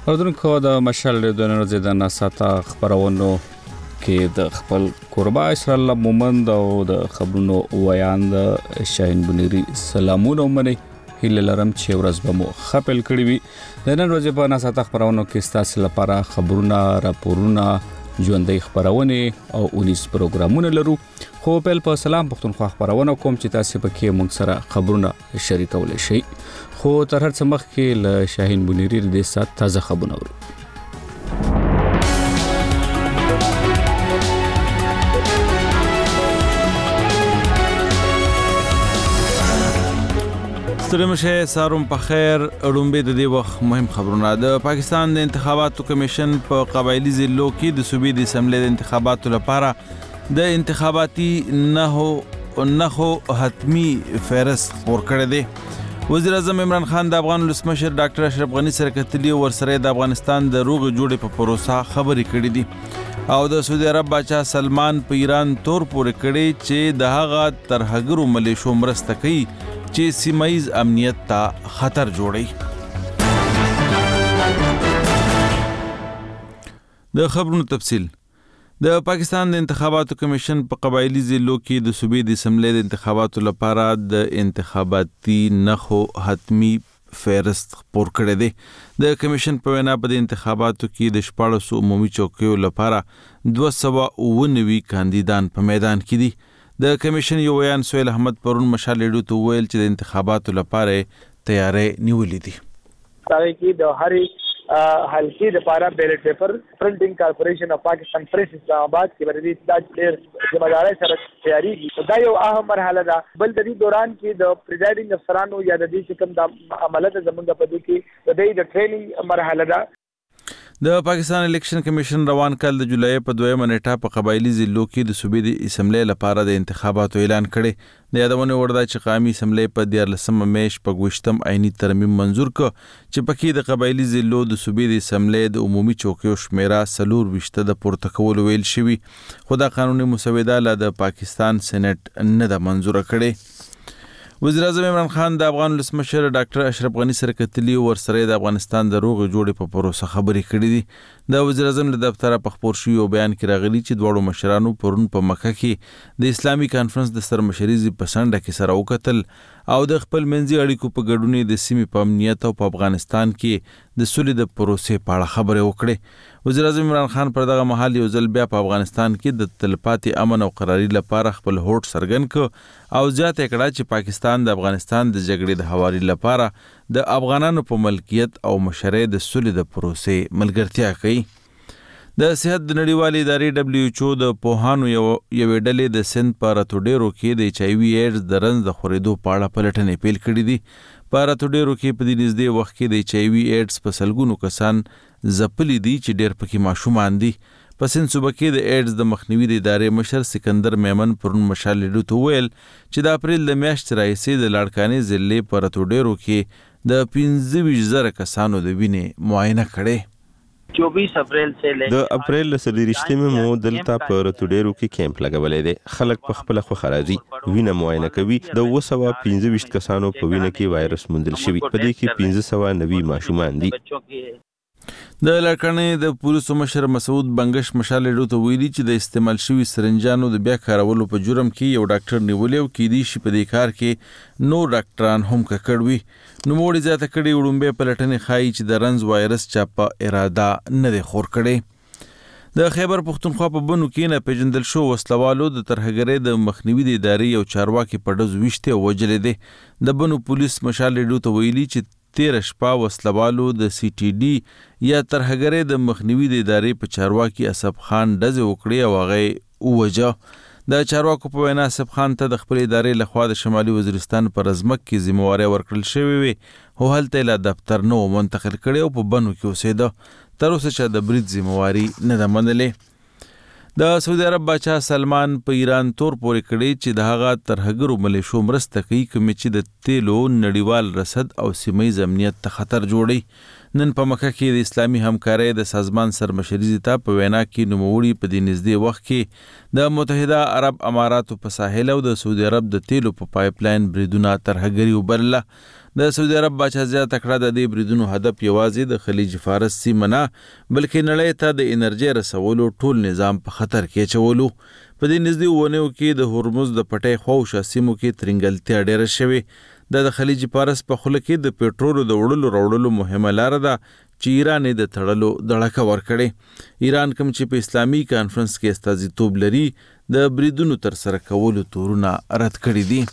اردوونکو د مشال د نن ورځې د ناساته خبرونو کې د خپل قربا اسرائیل مومند او د خبرونو ویاند شاهین بنيري سلامونه مني هیله لرم چې ورځ به مو خپل کړی وي. د نن ورځې په ناساته خبرونو کې ستاسو لپاره خبرونه راپورونه ژوندۍ خبرونه او 19 پروګرامونه لرو. خو په سلام پښتونخوا خبرونه کوم چې تاسو پکې موږ سره خبرونه شریکول شي. خو تر هر څه مخکې له شاهین بنيري د سات تازه خبرونه ورو. ستړي ساروم په خیر رومبه د دې وخت مهم خبرونه. د پاکستان د انتخاباتو کمیشن په قبایلی ضلعو کې د صوبې د اسمبلی د انتخاباتو لپاره د انتخاباتي نخو حتمی فهرست خپور کړی دی. وزیر اعظم عمران خان د افغان ولسمشر ډاکټر اشرف غنی سره کتلی او ورسره د افغانستان د روغ جوړې په پروسه خبرې کړې دي او د سعودي عرب بادشاہ سلمان په ایران تور پورې کړی چې د هغه ترهګرو ملیشو مرسته کوي چې سیمایز امنیت ته خطر جوړي. د خبرونو تفصیل. د پاکستان د انتخاباتو کمیشن په قبایلی ضلعو کې د صوبې د اسمبلی د انتخاباتو لپاره د انتخاباتي نخو حتمی فهرست خپور کړی دی. د کمیشن په وینا په انتخاباتو کې د 14 عمومي چوکیو لپاره 290 کاندیدان په میدان کې دي. د کمیشن یو ویان سهیل احمد پرون مشال ریډیو ته ویل چې د انتخاباتو لپاره تیاری نیولې دي. هغه کې د هرې حلقې لپاره بیلټ پیپر پرنټینګ کارپوریشن اف پاکستان پریس اسلام آباد کې باندې د ډېر ځمداري سره تیاری دي. دا یو اهم مرحله ده. بل د دې دوران کې د پریزایډینګ افسرانو یا د دې کوم د عملیات زمونږ په دې کې د ټریننګ مرحله ده. د پاکستان الیکشن کمیشن روان کال د جولای په 2 نیټه په قبایلی ضلعو کې د صوبې د اسمبلی لپاره د انتخاباتو اعلان کړي. د یادونه ورده چې قومي اسمبلی په 14 میش په 20 عیني ترمیم منزور ک چې پکې د قبایلی ضلعو د صوبې د اسمبلی د عمومي چوکیو شمیره 24 د پورته کول ویل شوی. خو دا قانوني مسوده له د پاکستان سېنات نه د منزور کړي. وزیر اعظم عمران خان د افغان ولسمشر ډاکټر اشرف غنی سره کتلی ورسره د افغانستان د روغ جوړې په پروسه خبرې کړې دي. د وزیر اعظم له دفتره په خبر شوی او بیان کې راغلی چې دوړو مشرانو پرون په مکه کې د اسلامي کانفرنس د سرمشري په سنډه کې سره وکتل او د خپل منځي اړیکو په ګډون د سیمې په امنیت او په افغانستان کې د سولې د پروسې په اړه خبرې وکړې. وزیر اعظم عمران خان پر دغه مهال یو ځل بیا په افغانستان کې د تلپاتې امن او قراري لپاره خپل هوډ څرګند کړ او زیاته کړه چې پاکستان د افغانستان د جګړې د هواري لپاره د افغانانو په ملکیت او مشرۍ د سولې د پروسې ملګرتیا کوي. د صحت د نړیوالې ادارې WHO د پوهانو یوې ډلې د سند په راتوډیرو کې د HIV ایډز د رنځ د خورېدو په اړه پلټنې پیل کړې دي. په راتوډیرو کې په دې نږدې وخت کې د HIV ایډز په سلګونو کسان ځپلي دي چې ډېر پکې ماشومان دي. په سند صوبه کې د ایډز د مخنیوي د ادارې مشر سکندر میمن پرون مشال ریډیو ته ویل چې د اپریل د میاشتې راهیسې د لاړکانې ضلع په راتوډیرو کې د 15,000 کسانو د وینې معاینه کړې. 24 اپریل د اپریل لسلیریشتمه مو دلته په راتوډیرو کې کیمپ لګولې دي. خلک په خپل خوخه راځي وینه معاینه کوي. د 215 کسانو په وینه کې وایرس موندل شوی. په دې کې 1590 ماشومان دي. د لړکانې د پولیسو مشر مسعود بنگش مشال ریډیو ته ویلي چې د استعمال شوی سرنجانو د بیا کارولو په جرم کې یو ډاکټر نیولې او کې دي چې په دې کار کې نو ډاکټران هم ککړوي. نو موړي زیاته کړي وړومبه پلټنې ښایي چې د رنز وایرس چا په اراده نه دی خور کړي. د خیبر پښتونخوا په بنو کې نه پیژندل شو وسلوالو د ترهګرۍ د مخنیوي د ادارې یو چارواکي په ډز وشته وجلې دي. د بنو پولیس مشال ریډیو ته ویلي چې 13 شپه وسلوالو د CTD یا ترهګرۍ د مخنیوي د ادارې په چارواکي اسب خان ډز وکړي او هغه ووجه. د چارواکو په وینا اسب خان ته د خپل ادارې لخوا د شمالي وزیرستان پر ازمک کې ذمہواری ورکړل شوې وي او هلته له دفتر نو منتقل کړي او په بنو کې اوسېده. تر اوسه چې د برید ذمہواری نه ده منلې. د سعودي عرب بادشاہ سلمان په ایران تور پورې کړی چې د هغه ترهګرو ملیشو مرسته کوي کوم چې د تیلو نړیوال رصد او سیمایي امنیت ته خطر جوړي. نن په مکه کې د اسلامي همکارۍ د سازمان سرمشري ته په وینا کې نوموړي په دې نږدې وخت کې د متحده عرب اماراتو په ساحل او د سعودي عرب د تیلو په پایپ لاین بریدونه ترهګري وبلله. د سعودي عرب بادشاه زیاته کړه د دې بریدونو هدف یوازې د خلیج فارس سیمه نه بلکې نړۍ ته د انرژي رسولو ټول نظام په خطر کې اچولو. په دې نږدې ونیو کې د هرمز د پټۍ خواوشا سیمو کې ترنګلتیا ډېره شوې. د خلیج فارس په خوله کې د پېټرولو د وړلو راوړلو مهمه لاره ده چې ایران د تړلو دړکه ورکړي. ایران کوم چې په اسلامي کانفرنس کې استازیتوب لري د بریدونو تر سره کولو تورونه رد کړي دي.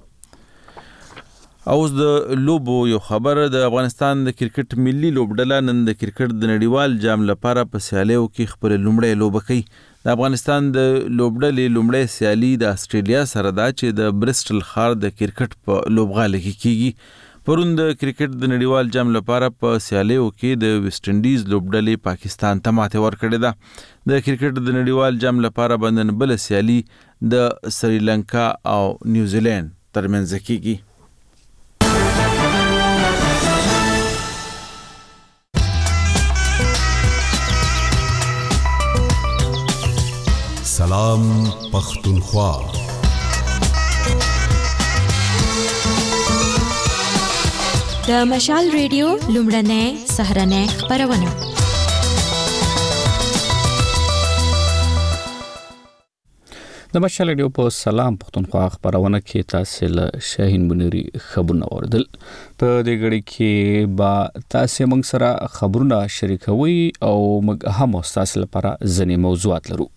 اوس د لوبو یو خبره. د افغانستان د کرکټ ملي لوبډله نن د کرکټ د نړیوال جام لپاره په سیالیو کې خپل لومړی لوبه کوي. د افغانستان د لوبډلې لومړی سیالي د استرالیا سره ده چې د برسټل ښار د کرکټ په لوبغالي کې کیږي. پرون د کرکټ د نړیوال جام لپاره په سیالیو کې د ویسټ انډیز لوبډلې پاکستان ته ماتې ورکړې ده. د کرکټ د نړیوال جام لپاره بندن بل سیالي د سریلانکا او نیوزیلند ترمنځ کیږي. سلام پختونخوا. د مشال ریډیو لومړنۍ سهرنۍ خبرونه. د مشال ریډیو په سلام پختونخوا خبرونه کې تاسو له شاهین بنيري خبرونه اوریدل. په دې غړي کې با تاسو موږ سره خبرونه شریکوي او موږ هم تاسو لپاره ځینې موضوعات لرو.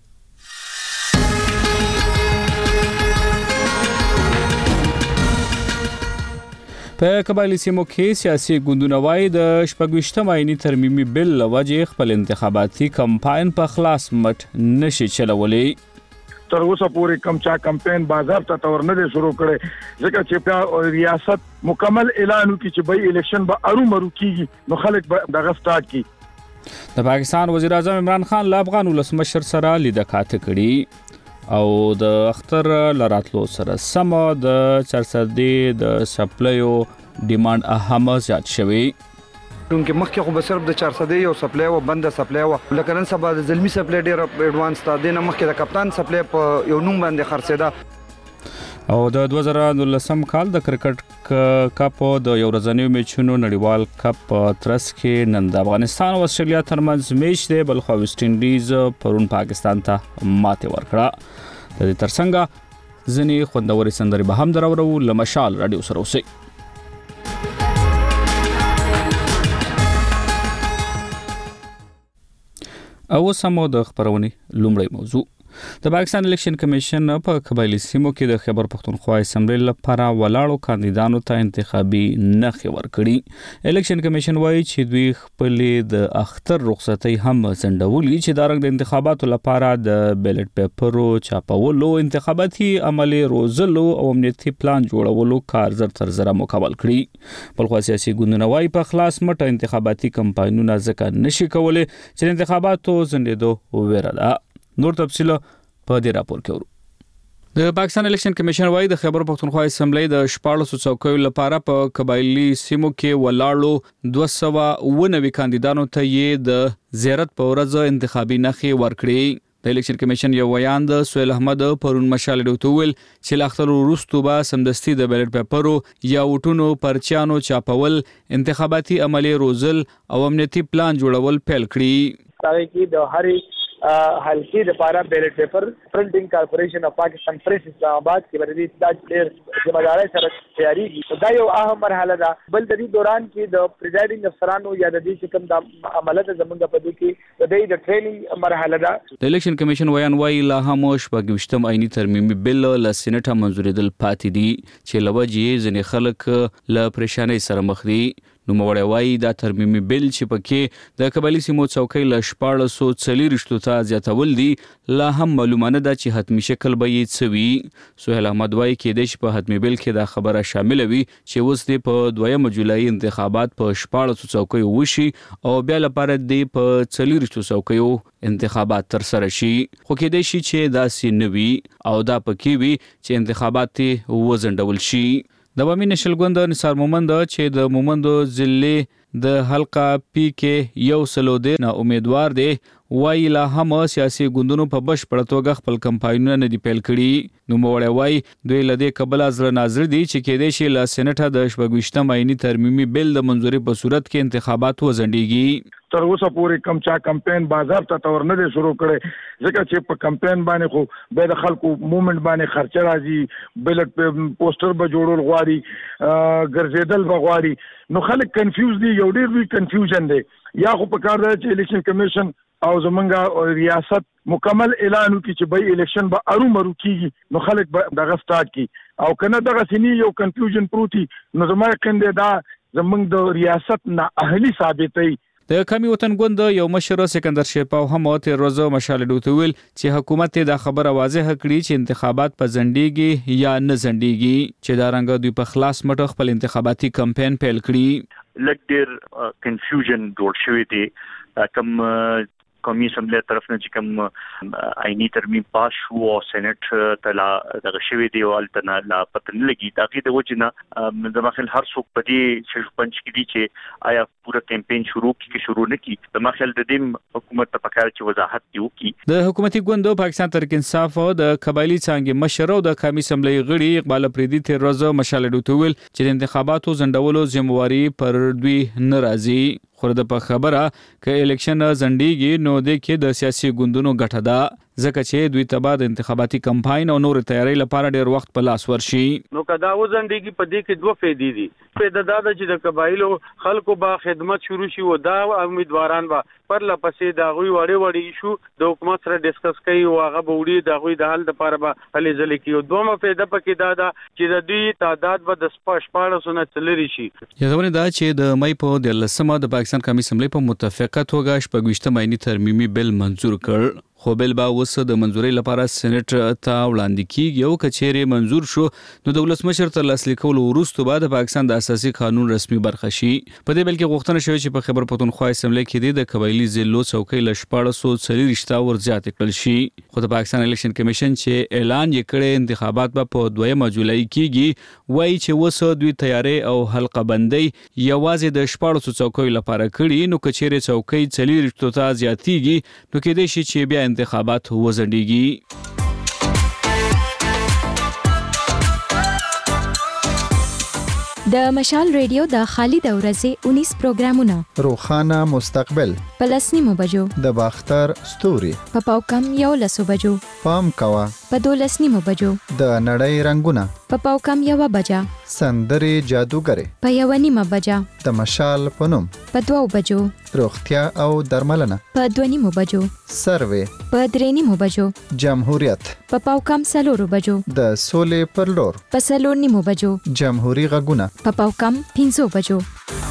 په قبایلی سیمو کې سیاسي ګوندونه وايي د 28 آئینی ترمیمي بل لوجه خپل انتخاباتي کمپاین په خلاص مټ نشي چلولي. تر اوسه پورې کم چا کمپاین بازار ته تور نه شروع کړي ځکه چې په ریاست مکمل اعلان وکړي چې به الیکشن به ارومرو کیږي نو خلک به دغه سٹارټ کی. د پاکستان وزیر اعظم عمران خان له افغان ولسمشر سره لیدکاته کړي او د اختر لراتلو سره سم د چرسدي د سپلایو ډیماند اهم زیات شوی. دونکو مخکې خو به صرف د 400 یو سپلای او بند سپلای و لکه نن سبا د زلمی سپلای ډیر اډوانس تا دینه مخکې د کپتان سپلای په یو نوم باندې خرڅیدا. او د 2019 کال د کرکټ کپ د یو ورځنیو میچونو نړیوال کپ ترس کې نن د افغانستان او استرالیا ترمنځ میچ دی بلخو ویسټ انډیز پرون پاکستان ته ماتې ورکړه. د دې ترڅنګ ځنې خوندوري سندري به هم درورو لمشال رادیو سره اوسئ. او سمو د خبرونې لومړی موضوع. د پاکستان الیکشن کمیشن په قبایلی سیمو کې د خیبر پختونخوا اسمبلی لپاره ولاړو کاندیدانو ته انتخابي نخښې ورکړي. الیکشن کمیشن وایي چې دوی خپل د اختر رخصتۍ هم ځنډولې چې د رنګ د انتخاباتو لپاره د بیلټ پیپرو چاپولو، انتخاباتي عملي روزلو او امنیتي پلان جوړولو کار زر تر زره مکمل کړي. بلخو سیاسي ګوندونه وایي په خلاص مټه انتخاباتي کمپاینونه ځکه نشي کولای چې انتخاباتو ځنډېدو ویره ده. نور تفصیل په دې راپور کې ورو. د پاکستان الیکشن کمیشن وايي د خیبر پختونخوا اسمبلی د 14 څوکیو لپاره په قبایلی سیمو کې ولاړو 290 کاندیدانو ته یې د زیارت په ورځ انتخابي نخښې ورکړې. د الیکشن کمیشن یو ویان د سهیل احمد پرون مشال ډوتول چې لاختر وروسته به سمدستي د بیلټ پیپرو یا وټونو پرچیانو چاپول، انتخاباتي عملي روزل او امنیتي پلان جوړول پیل کړي. تاکي کې د هرې حلقې لپاره بیلټ پیپر پرنټینګ کارپوریشن اف پاکستان پریس اسلام آباد کې باندې د ډېر ځمداري سره تیاریږي. دا یو اهم مرحله ده. بل د دې دوران کې د پریزایډینګ افسرانو یا د دې کوم د عملیات زمونږ په دې کې د ټریننګ مرحله ده. د الیکشن کمیشن ویان وايي لا هم 28 آئینی ترمیمي بل له سېنات منزورېدل پاتې دي چې لوجې ځنې خلک له پریشانۍ سره مخ دي. نو موړی وایي دا ترمیمي بل چې پکې د قبایلی سیمو څوکۍ له 1440 ته زیاتول دي لا هم معلومانه ده چې حتمی شکل به یې څه وي. سهیل احمد وایي کېدای شي په حتمی بل کې دا خبره شامله وي چې اوس د په 2 جولای انتخابات په 14 څوکیو وشي او بیا لپاره د په 40 څوکیو انتخابات تر سره شي. خو کېدای شي چې داسې نه وي او دا پکې وي چې انتخابات وځنډول شي. د عوامي نشل ګوند نثار مومند چې د مومند ضلع د حلقه پی کې یو سلو دی نه امیدوار دی وایي لا هم سیاسي ګوندونو په بشپړه توګه خپل کمپاینونه نه دي پیل کړي. نوموړی وایي دوی له دې کبله زړه ناظر دي چې کېدای شي له سېنټه د 26 آئیني ترمیمي بل د منظوري په صورت کې انتخابات وځنډېږي. تر اوسه پورې کم چا کمپاین بازار ته تور نه دی شروع کړي ځکه چې په کمپاین باندې خو به د خلکو موومېنټ باندې خرچه راځي بلټ پوسټر به جوړول غواړي ګرځېدل به غواړي نو خلک کنفیوز دي یو ډېر لوی کنفیوژن دی یا خو په کار دی چې الیکشن کمیشن او زمونږ ریاست مکمل اعلان وکړي چې به الیکشن به ارومرو کیږي نو خلک به دغه سٹارټ کی او کنه دغه سنی یو کنفیوژن پروتي نو زموږ کنده دا زمونږ د ریاست نه اهلي ثابتي. د قومي وطن ګوند یو مشر سکندر شیرپاو هم تیر ورځ مشال ډوته ویل چې حکومت دا خبره واضح کړي چې انتخابات په ځنډيږي یا نه ځنډيږي چې دا رنګ دوی په خلاص مټ خپل انتخاباتي کمپاین پیل کړي. لکه کنفیوژن جوړ شوی دی کوم قومي اسمبلی طرف نه چې کوم آئینی ترمیم پاس شو او سېنات ته لا دغه شوی دی او التنا لا پتن لګي دا کې د وجنه د مخل هر څوک په دې چې پنځ کې دي چې آیا پوره کمپاین شروع نه کی د مخل د دې حکومت ته پکار چې وضاحت وکړي. د حکومتي ګوند پاکستان تحریک انصاف او د قبایلی څنګه مشر او د قومي اسمبلی غړي اقبال پریدي تیر ورځ مشال ډوته ویل چې د انتخاباتو ځنډولو ذمہواری پر دوی ناراضي. خو د په خبره ک الیکشن ځنډيږي نو د کې د سیاسي ګوندونو ګټه ده ځکه چې دوی تبا د انتخاباتي کمپاین او نور تیاری لپاره ډیر وخت په لاس ورشي. نو کدا وځنډيږي په دې کې دوه فائدې دي. فائدہ دا ده چې د قبایلو خلکو با خدمت شروع شي او دا امیدواران با پر لپسې دا غوي وړي شو د حکومت سره ډیسکس کوي او هغه بوړي دا غوي د حل لپاره به هلې ځلې کوي. دومره فائدہ پکې دا ده چې د دې تعداد به د 1400 نه تلری شي. یادونه دا چې د مې په 13 د پاکستان قومي اسمبلی په متفقه توګه 26 آئینی ترمیمي بل منظور کړ. خو بل با وس د منځوري لپاره سېنات ته وړاندې کیږي او کچېره منظور شو نو د ولسمشر تر لاسلیک کولو وروسته بعد پاکستان د اساسي قانون رسمي برخه شي. په دې بل کې غوښتنه شوې چې په خیبر پختونخوا اسمبلی کې د قبایلی ضلعو څوکۍ ل 1440 ور زیات کړل شي. خو د پاکستان الیکشن کمیشن چې اعلان یې کړی انتخابات په 2 جولای کېږي وایي چې وس دوی تیاری او حلقه بندي یوازې د 1400 څوکۍ لپاره کړي نو کچېره څوکۍ 40 ته زیاتېږي نو کې د شي چې بیا انتخابات وځنډيږي. د مشال ریډیو د خالد اورزه 19 پروګرامونه روخانه مستقبل پلسنیمو بجو د باختر ستوري په پاوکم یو لسو بجو پام کوا په 12 بجو د نړۍ رنگونه په پاوکم یو بجا سندري جادوګره په 1 بجا د مشال پنوم په 2 بجو روغتیا او درملنه په 2 بجو سروي په 3 بجو جمهوریت په پاوکم سلور بجو د سولې پر لور په سلور نیمو بجو جمهوریت غږونه په پاوکم 5 بجو.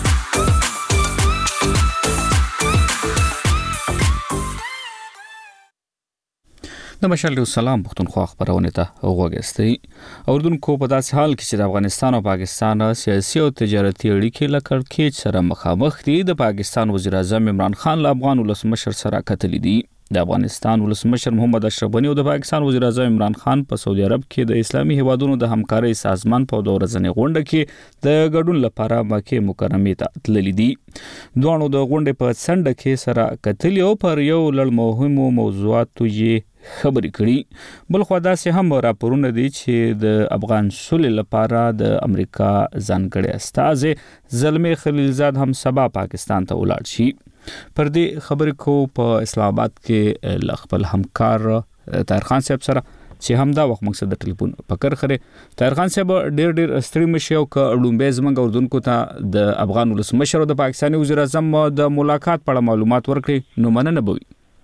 د مشال سلام پختونخوا خبرونه ته وګورئ. اوردونکو په داسې حال کې چې د افغانستان او پاکستان سیاسي او تجارتي اړیکې لکړ کې سره مخامخ دي د پاکستان وزیر اعظم عمران خان له افغان ولسمشر سره کتلې دي. د افغانستان ولسمشر محمد اشرف غنی او د پاکستان وزیر اعظم عمران خان په سعودي عرب کې د اسلامي هیوادونو د همکارۍ سازمان په دورځنې غونډه کې د ګډون لپاره مکه مکرمه ته تللي دي. دوه د غونډې په څنډه کې سره کتلې او پر یو لړ مهمو موضوعاتو یې خبرې کړي. بل خو داسې هم راپورونه دي چې د افغان صلح لپاره د امریکا ځانګړي استازي زلمي خلیلزاد هم سبا پاکستان ته ولاړ شي. پر دې خبرې کو په اسلام آباد کې خپل همکار طاهر خان صاحب سره چې هم دا وخت مقصد د ټلیفون پکر خره. طاهر خان صاحب ډېر ستړي مشي او کډومبه زمنګ اردوونکو ته د افغان ولسمشر او د پاکستاني وزیر اعظم د ملاقات په اړه معلومات ورکړي نو مننه بوي.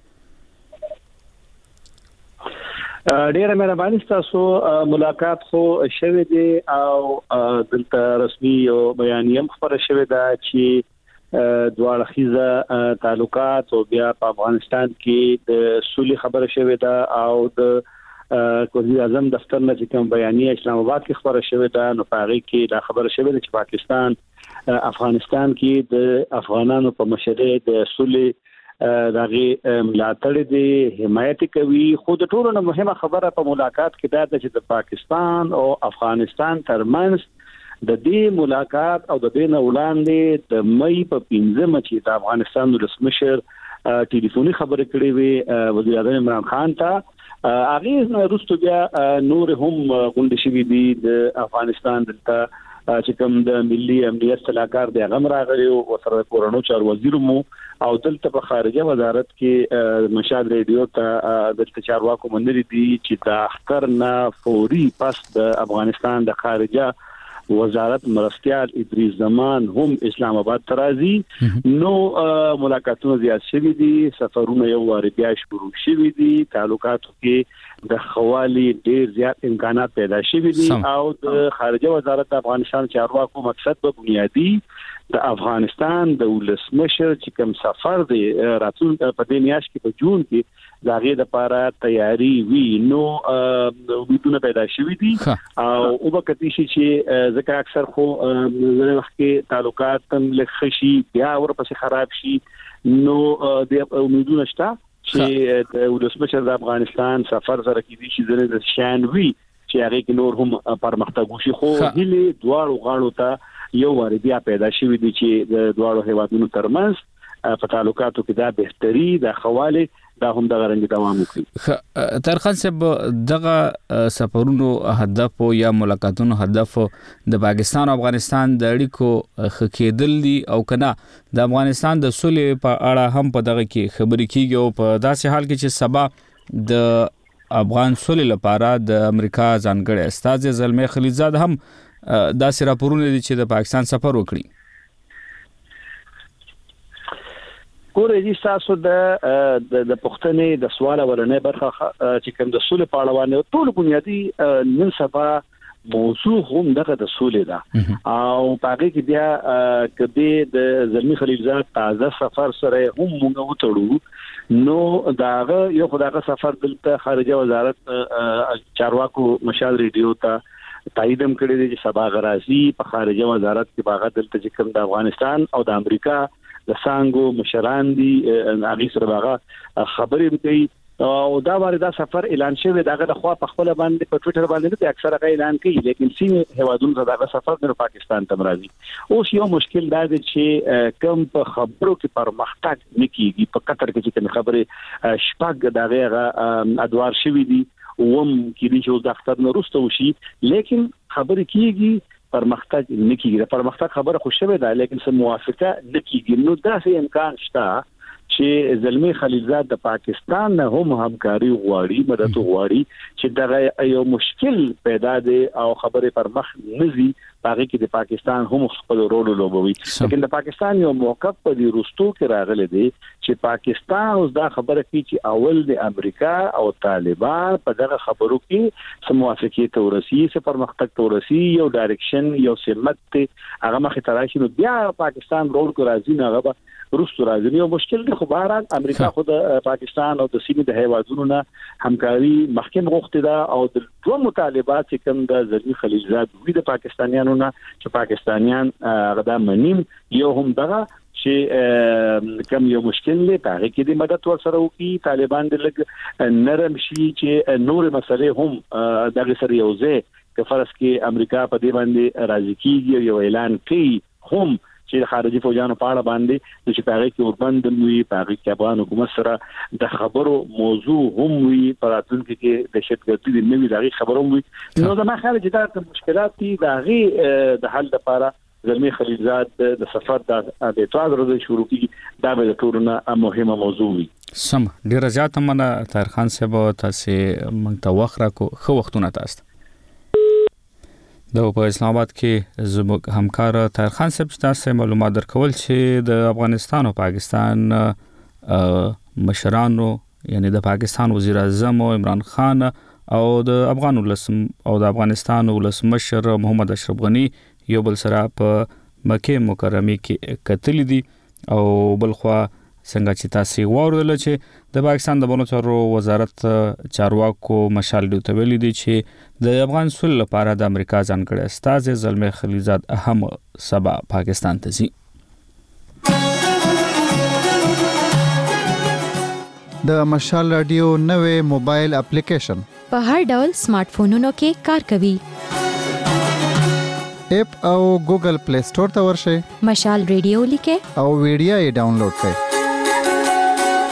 ډیره مهرباني تاسو ملاقات خو شوه دي او دلته رسمي او بیانیه خبره شوه دا چې دواړه خيزه تعلقات او بیا په افغانستان کې د صلح خبره شوه ده او د وزیر اعظم دفتر نه کوم بیانیه اسلام آباد کې خبره شوه ده نو پاره کې دا خبره شوه ده چې پاکستان افغانستان کې د افغانانو په مشرۍ د صلح دغه ملاتړ دي حمایت کوي. خو د ټولو مهمه خبره په ملاقات کې دا ده چې د پاکستان او افغانستان ترمنځ د دې ملاقات او د دې نه وړاندې د مې په 15 چې د افغانستان ولسمشر ټلیفوني خبرې کړې وي وزیر اعظم عمران خان ته هغه نه وروسته بیا نور هم غونډې شوې دي د افغانستان دلته چې کوم د ملي امنیت صلاحکار دی هغه راغلی او سره کورونو چارو وزیر مو او دلته په خارجه وزارت کې مشال ریډیو ته د چارواکو منلي دي چې د اختر نه فوري پس د افغانستان د خارجه وزارت مرستیال ادریس زمان هم اسلام آباد ترازی نو ملاقاتونه زیات شوي دي سفرونه یو وار بیا شروع شوي دي تعلقاتو کې د خوالي ډیر زیات امکانات پیدا شوي دي او د خارجه وزارت افغانستان چارواکو مقصد په بنیادی د افغانستان د ولسمشر چې کوم سفر دی راتلون په دې میاشت کې په جون کې داغه د لپاره تیاری وی نو وګړو پیدا شوي دي او وبکتی شي چې ځکه اکثر خو زره وخت کې تعلقات تم لخشي بیا ورپسې خراب شي نو د امیدونه شته چې ولسمشر د افغانستان سفر سره کې دي چې د شان وی چې هغه کې نور هم پرمختګ وشي خو هلي دواړو غاړو ته یو واری بیا پیدا شوی دي چې د دواړو هیوادونو ترمنځ په تعلقاتو کې دا بهتري د حواله دا هم د غرنګ دوام وکړي. ترخان صاحب دغه سفرونو هدف یا ملاقاتونو هدف د پاکستان او افغانستان د اړیکو خکېدل دي او کنه د افغانستان د صلح په اړه هم په دغه کې خبرې کیږي او په داسې حال کې چې سبا د افغان صلح لپاره د امریکا ځانګړي استاد زلمي خلیلزاد هم داسې راپورونه دي چې د پاکستان سفر وکړي. ګورې دي تاسو د پښتنې د سوال ورنه برخه چې کوم د صلح په اړه باندې ټول بنیادی نن سبا موضوع هم دغه د صلح ده او پاره کې بیا کدی د زلمی خلیلزاد تازه سفر سره هم موږ وټړو نو داغه یو خدای سفر دلته خارجه وزارت چارواکو مشال ریډیو ته تاییدم کړی دی چې سبا غرازي په خارجه وزارت کې باغ دلته چې کوم د افغانستان او د امریکا د سانګو مشران دي هغه سره باغ خبرې کوي او دا واره دا سفر اعلان شوی داغه د خوا په خپل باندې په ټوئیټر باندې د اکثره اعلان کوي لیکن سیمه هوادونو دغه سفر د پاکستان ته راځي اوس یو مشکل دا دی چې کوم په خبرو کې پرمختګ نکېږي په قطر کې چې خبره شپږ دغه ادوار شوی دي ووم کې دي چې د اختر نه وروسته وشي لیکن خبرې کیږي پرمختګ نکېږي پرمختګ خبره خو شوه ده لیکن سم موافقه نکېږي نو دا څه امکان شته چې زلمی خلیلزاد د پاکستان نه هم همکاري غواړي مدد غواړي چې دا یو مشکل پیدا دی او خبره پر مخ نزي باقي کې د پاکستان هم خپل رول لوبوي لیکن د پاکستان یو موقف په دې روستو کې راغلی دی چې پاکستان اوس دا خبره کوي چې اول د امریکا او طالبان په دغه خبرو کې سموافقه تورسي سره پرمختګ تورسي یو ډایرکشن یو سمت هغه مخه تراشي نو بیا پاکستان رول کو راځي نه هغه روستو راځي یو مشکل دی خو بهرحال امریکا خو د پاکستان او د سیمې د هیوادونو نه همکاري مخکې غوښتي دا او د دوه مطالبات چې کوم د زلمی خلیلزاد وی د پاکستانیانو نه چې پاکستانیان غدا منیم یو هم دغه چې کوم یو مشکل دی هغه کې د مدد ورسره وکي طالبان د لګ نرم شي چې نور مسلې هم دغه سره یو ځای که فرض کې امریکا په دې باندې راضي کیږي یو اعلان کوي هم چې خارجي فوجانو په اړه باندې چې پاره کې اوربند وي پاره کې افغان حکومت سره د خبرو موضوع هم وي پراتونکو کې د شتګردي د نوې دغه خبرو وي نو دا ما خارج د مشکلات دي دغه د حل لپاره زلمی خلیلزاد د سفر د اعتراض ورته شروع کیږي دا به ټولنه مهمه موضوع وي سم ډیر زیات مننه طاهر خان صاحب تاسو موږ ته وخت راکو خو وختونه تاسو د په اسلام آباد کې زموږ همکار طاهر خان صاحب تاسو معلومات درکول چې د افغانستان او پاکستان مشرانو یعنی د پاکستان وزیر اعظم عمران خان او د افغانستان ولسمشر محمد اشرف غنی یو بل سره په مکه مکرمه کې کتل دي او بلخوا څنګه چې تاسو وویل چې د پاکستان د بانو چارو وزارت چارواکو مشال دی ته ویلي دي چې د افغان صلح لپاره د امریکا ځانګړي استاد زلمی خلیلزاد اهم سبا پاکستان ته ځي د مشال رادیو نوې موبایل اپلیکیشن په هر ډول سمارټ فونونو کې کار کوي اپ او ګوګل پلی سٹور ته ورشئ مشال ریډیو لیکه او ویډیو یې ډاونلوډ کړئ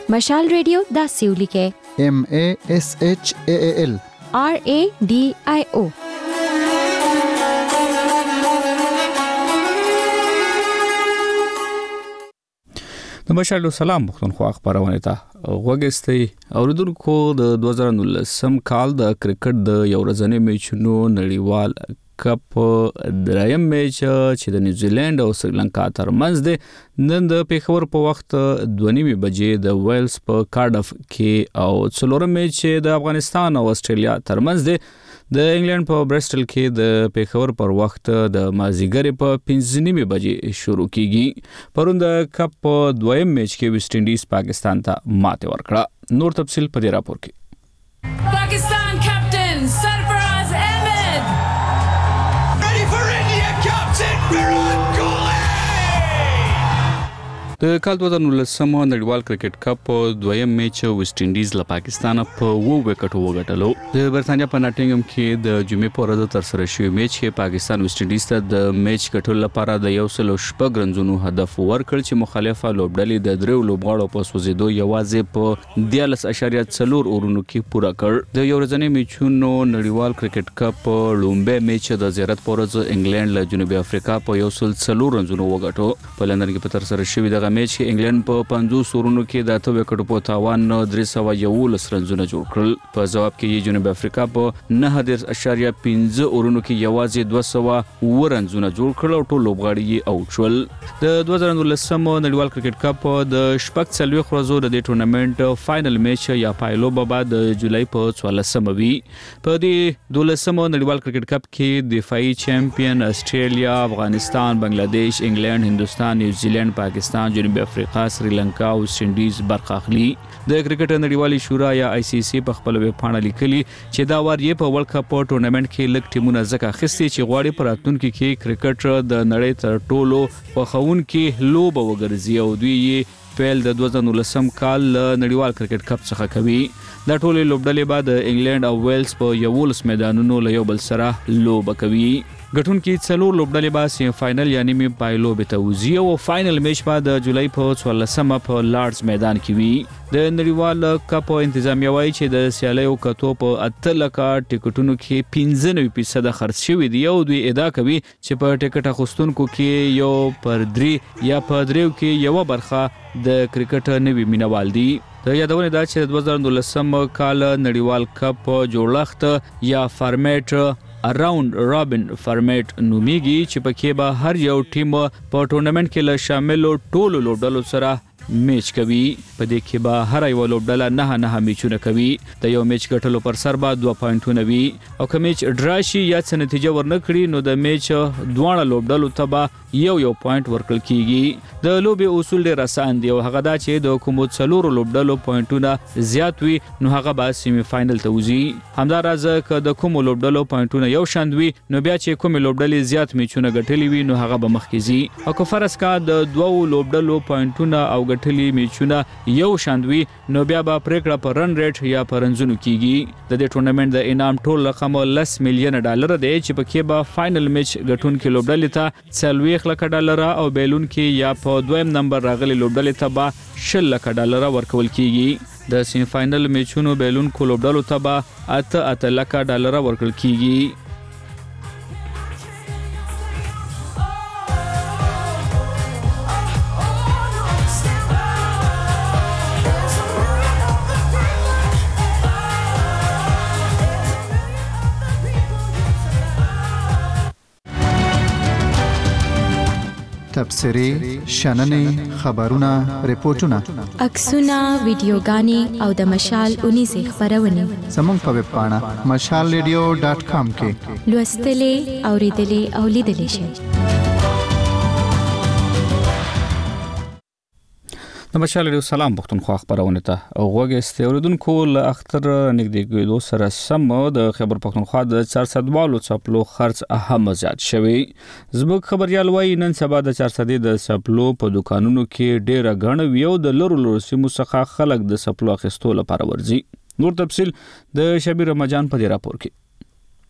مشال ریډیو داسې ولیکئ MASHAAL RADIO. د مشال سلام پښتونخوا خبرونه ته وګستئ اوریدونکو د 2019 کال د کرکټ د یو ورځنی میچونو نړیوال کپ دریم میچ چې د نیوزیلند او سریلانکا ترمنځ دی نن د پیښور په وخت 2:30 بجې د ویلز په کارډف کې او څلورم میچ د افغانستان او استرالیا ترمنځ دی د انګلند په برسټل کې د پیښور پر وخت د مازیګر په 5:30 بجې شروع کیږي پرون د کپ په دویم میچ کې ویسټ انډیز پاکستان ته ماته ورکړه نور تفصیل په دې راپور کې پاکستان کپټن سرفراز احمد ready for India captain Virat Kohli د کال 2019 نړیوال کرکټ کپ دویم میچ ویسټ انډیز له پاکستان په 2 وکټو وګټلو د برتانیا په ناټینګم کې د جمعې په ورځ تر سره شوی میچ کې پاکستان ویسټ انډیز ته د میچ ګټلو لپاره د 106 رنزونو هدف ورکړ چې مخالفه لوبډلې د درو لوبغاړو په سوزیدو یوازې په 13.4 اورونو کې پوره کړ د یو ورځنی میچونو نړیوال کرکټ کپ لومبه میچ د زیارت په ورځ انګلند له جنوبي افریقا په 104 رنزونو وګټو په لندن کې په تر سره شوی د میچ کې انګلند په 50 اورونو کې د 8 وکټو په تاوان 311 رنزونه جوړ کړل په جواب کې جنوبي افریقا په 9.5 اورونو کې یوازې 200 رنزونه جوړ کړل او ټول لوبغاړي اوټ شول د 2019 نړیوال کرکټ کپ د شپږ څلوي ورځو د ټورنمنت فائنل میچ یا پایلو بعد د جولای په 14 وی په دې 12 نړیوال کرکټ کپ کې دفاعي چمپیون استرالیا افغانستان بنگلاديش انګلند هندستان نیوزیلند پاکستان جنوبي افریقا سریلانکا او ویسټ انډیز برخه اخلي د کرکټ نړیوالې شورا یا ICC په خپل ویب پاڼه لیکلي چې دا وار یې په ورلد کپ ټورنمنت کې لږ ټیمونه ځکه اخیستي چې غواړي په راتلونکي کې کرکټ د نړۍ تر ټولو خوښونکي لوبه وګرځي او دوی یې پیل د 2019 کال نړیوال کرکټ کپ څخه کوي دا ټولې لوبډلې بعد انګلند او ویلز په 11 میدانونو له یو بل سره لوبه کوي غټون کې څلور لوبډلې به سیم فائنل یعنی می پایلو به توزی او فائنل میچ بعد د جولای په 14 په لارډز میدان کې وي د نړیوال کپ انتظامیه وایي چې د سیالیو کتو په 8 لک ټیکټونو کې 95% خرڅ شوی دی او دوی ادعا کوي چې په ټیکټ اخیستونکو کې یو پر 3 یا په 3 کې یو برخه د کرکټ نوی مینوال دي د یادونه دا چې 2019 کال نړیوال کپ جوړښت یا فارمیټ اراوند رابن فارمیټ نومیږي چې پکې به هر یو ټیم په ټورنمنت کې له شامل ټولو لوبډلو سره میچ کوي په دې کې به هر یو لوبډله نه میچونه کوي د یو میچ ګټلو پر سر به 2 پوینټونه وي او که میچ ډراشي یا څه نتیجه ورنکړي نو د میچ دوه لوبډلو ته به یو پوینټ ورکړل کیږي د لوبي اصول ډیر آسان دي او هغه دا چې د کومو څلورو لوبډلو پوینټونه زیات وي نو هغه به سیمی فائنل ته وځي همدارز که د کومو لوبډلو پوینټونه یو شان وي نو بیا چې کومې لوبډلې زیات میچونه ګټلې وي نو هغه به مخکې ځي او که فرض کا د دوو لوبډلو پوینټونه او ګټلې میچونه یو شان وي نو بیا به پریکړه په رن ریټ یا په رنزونو کیږي د دې ټورنمنت د انعام ټول رقم $10 ملیون دی چې پکې به فائنل میچ ګټونکو لوبډلې ته $40 او بیلون کې یا په دویم نمبر راغلي لوبډلې ته به $10 ورکول کیږي د سیمی فائنل میچونو بیلون کو لوبډلو ته به $8 ورکول کیږي تبصرې شننې خبرونه ریپورتونه عکسونه ویډیوګانې او د مشال 19 خبرونه زموږ په ویب پاڼه mashalradio.com کې لوستلې اوریدلې او لیدلې شئ د مشال ریډیو سلام پښتونخوا خبرونه ته غوږی اوریدونکو له اختر نږدې کېدو سره سم د خبر پښتونخوا د 400 چپلو خرڅ اهم زیات شوی زموږ خبريال وایي نن سبا د 400 د چپلو په دکانونو کې ډیره غڼه ویو د لرو سیمو څخه خلک د چپلو اخیستو لپاره ورځي نور تفصيل د شبیر رمضان په دی راپور کې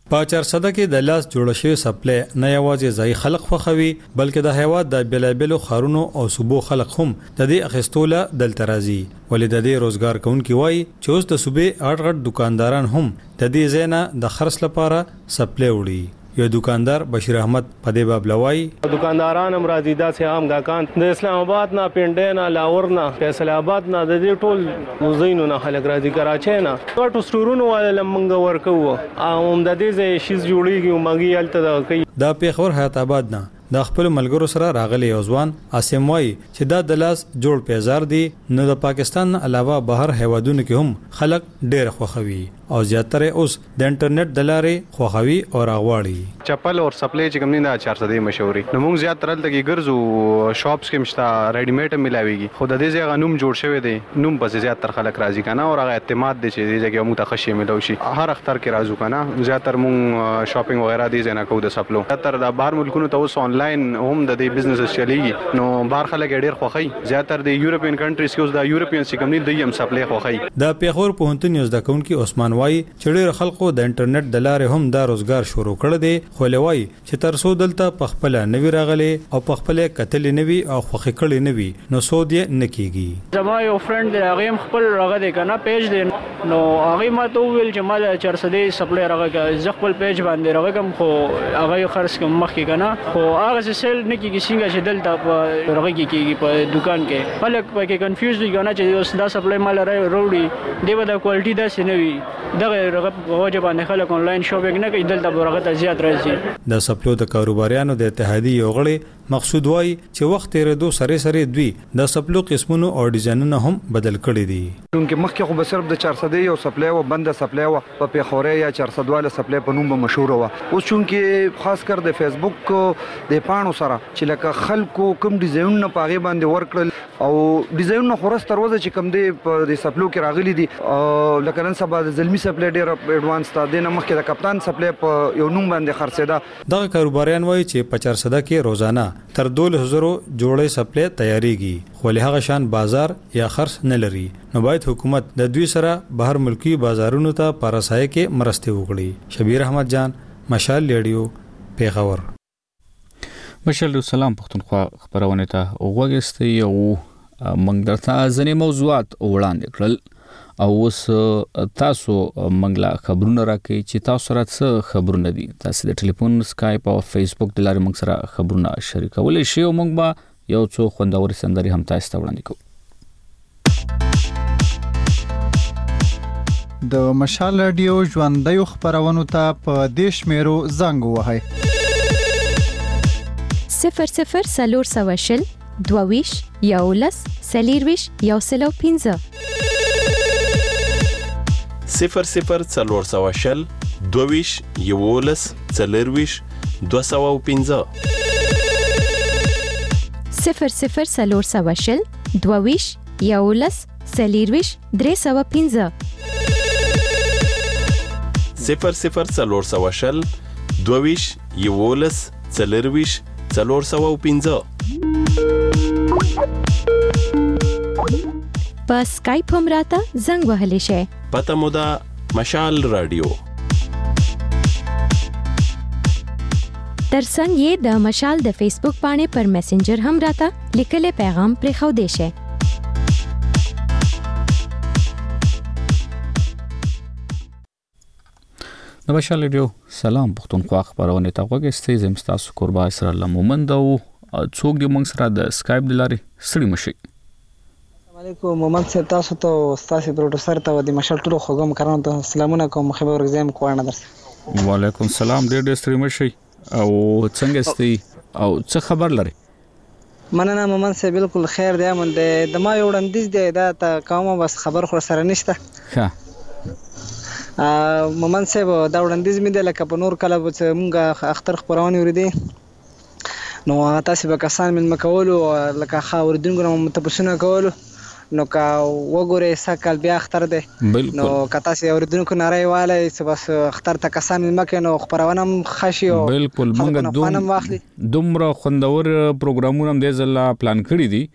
په 400 کې د لاس جوړ شوی سپلای نه یوازې ځای خلق خوخوي بلکې د هیواد د بلابلو خارونو او صوبو خلق هم د دې اخیستوله دلته راځي ولې د دې روزګار کوونکي وایي چې اوس د صوبې اړغړ دکانداران هم د دې ځای نه د خرڅ لپاره سپلای وړي یو دکاندار بشیر احمد په دې باب لوي دکانداران هم راځي دا سه عام غاکان د اسلام آباد نه پنډه نه لاور نه فیصل آباد نه د دې ټول مزینو نه خلک راځي کراچي نه ټول سټورونو ول لمنګ ورکو او د دې ځای شیز جوړیږي مګي الته کوي دا پیښور حیات آباد نه د خپل ملګرو سره راغلي یوځوان اسیم وای چې دا د لاس جوړ پیزار دي نو د پاکستان علاوه بهر هیوادونو کې هم خلک ډېر خوخوي او زیاتره اوس د انټرنیټ د لارې خوخوي او راغواړي چپل او سپلای چې کوم نه 400 مشهوري نو موږ زیاتره دلته ګرځو شاپس کې مشتا ریډی میډ ملاويږي خو د دې ځای غنوم جوړ شوی دی نوم پس زیاتره خلک راځي کنه او هغه اعتماد دي چې دې ځای متخصص ملو شي هر اختر کې راځو کنه زیاتره موږ شاپینګ وغیرہ دي ځنه کوو د سپلو تر د بهر ملکونو ته اوس آنلاین هم د دې بزنس چلیږي نو بهر خلک ډېر خوخي زیاتره د یورپین کنټریز کې اوس د یورپین چې کوم نه د سپلای خوخي د پیښور په هنت نیوز د کونکي عثمان وای چې ډېر خلکو د انټرنیټ د لارې هم دا روزګار شروع کړ دي خو لوي چې تر څو دلته په خپل نوی راغلي او په خپل قتل نوی او خوخي کړي نوی نو سود یې نکېږي زما یو فرند دی هغه خپل راغی دی کنه پیج دی نو هغه ما ته ویل چې مال 400 سپلای راغی ز خپل پیج باندې راغم خو هغه خرڅ کوم مخ کې کنه خو هغه سیل نکېږي څنګه چې دلته په راغی کېږي په دکان کې خلک پکې کنفیوز دي کنه چې اوس دا سپلای مال راوړي دی به د کوالټي دا سنوي دغه وجه باندې خلک آنلاین شاپینګ نه کوي دلته برغه زیات راځي د سپلو د کاروباریانو د اتحادیې یو غړي مقصود وای چې وخت تیرېدو سره دوی د سپلو قسمونو او ډیزاینونه هم بدل کړي دي دونکو مخکې خو به صرف د 400 یو سپلای او بند سپلای او په پیښوري یا 400 والا سپلای په نوم مشهور و اوس چونکې خاص کر د فیسبوک د پانو سره چې لکه خلکو کوم ډیزاینونه پاغي باندې ورکړل او ډیزاینونه خورس تر وځي چې کوم دی په د سپلو کې راغلي دي لکه نن سبا د زلمی سپلای ډېر ایڈوانس تا دینه مخکې د کپتان سپلای په یو نوم باندې خرڅېدا دغه کاروباریان وایي چې په 400 کې روزانه تر 2000 جوړې سپلای تیاریږي خو له هغه شان بازار یا خرڅ نه لري نو باید حکومت د دوی سره بهر ملکی بازارونو ته پرسای کې مرسته وکړي شبیر احمد جان مشال ریډیو پیښور مشال سلام پښتونخوا خبرونه ته وګورئ یو موږ درته ځنې موضوعات وړاندې کړل او اوس تاسو منګلا خبرونه راکړي چې تاسو سره څه خبرونه دي تاسو د ټلیفون سکایپ او فیسبوک د لارې موږ سره خبرونه شریکولای شئ او موږ به یو څو خوندور سندري هم تاسو ته وړاندې کوو د مشال رادیو ژوندۍ خبرونه ته په دیش میرو زنګ وهاي 00 سلور سواشل دوویش یولس سلیرویش یوسلو 15 00 څلور سواشل دوویش یولس سلیرویش 215 00 سلور سواشل دوویش یولس سلیرویش 315 00 څلور سواشل دوویش یولس سلیرویش 415 په سکایپ هم راته زنګ وهلی شي پته مو دا مشال رادیو ترڅنګ یې د مشال د فیسبوک باندې پر میسنجر هم راته لیکل پیغام پرې خو دی شي د مشال رادیو سلام پښتونخوا خبرونه ته وګورئ زم تاسو قربا اسر الله مومند او څوک د موږ سره د سکایپ د لارې سړي مشي علیکم محمد صاحب تاسو ته استاد پروډوسر ته د مشال ټولو خوګم کارونه ته سلامونه کوم خبر ورګزم کوانه درس وعلیکم السلام ډېر ستړي مشي او څنګه ستې او څه خبر لري مننه محمد صاحب بالکل خیر دی من د ما یو وړاندیز دی دا ته کومه بس خبر خو سره نشته ها محمد صاحب دا وړاندیز مې د لکه په نور کله مونږه اختر خبرونه ورېدي نو تاسو به کسان من مکولو لکه خاوردونکو متپسونه کولو نو کا وګوره سکل بیا اختر دی نو کتا سي اوردونکو نارای والے چې بس اختر ته کسان مکه نو خبرونه خشي او بالکل مونږ دومره خوندور پروګرامونه هم د ځلا پلان کړی دي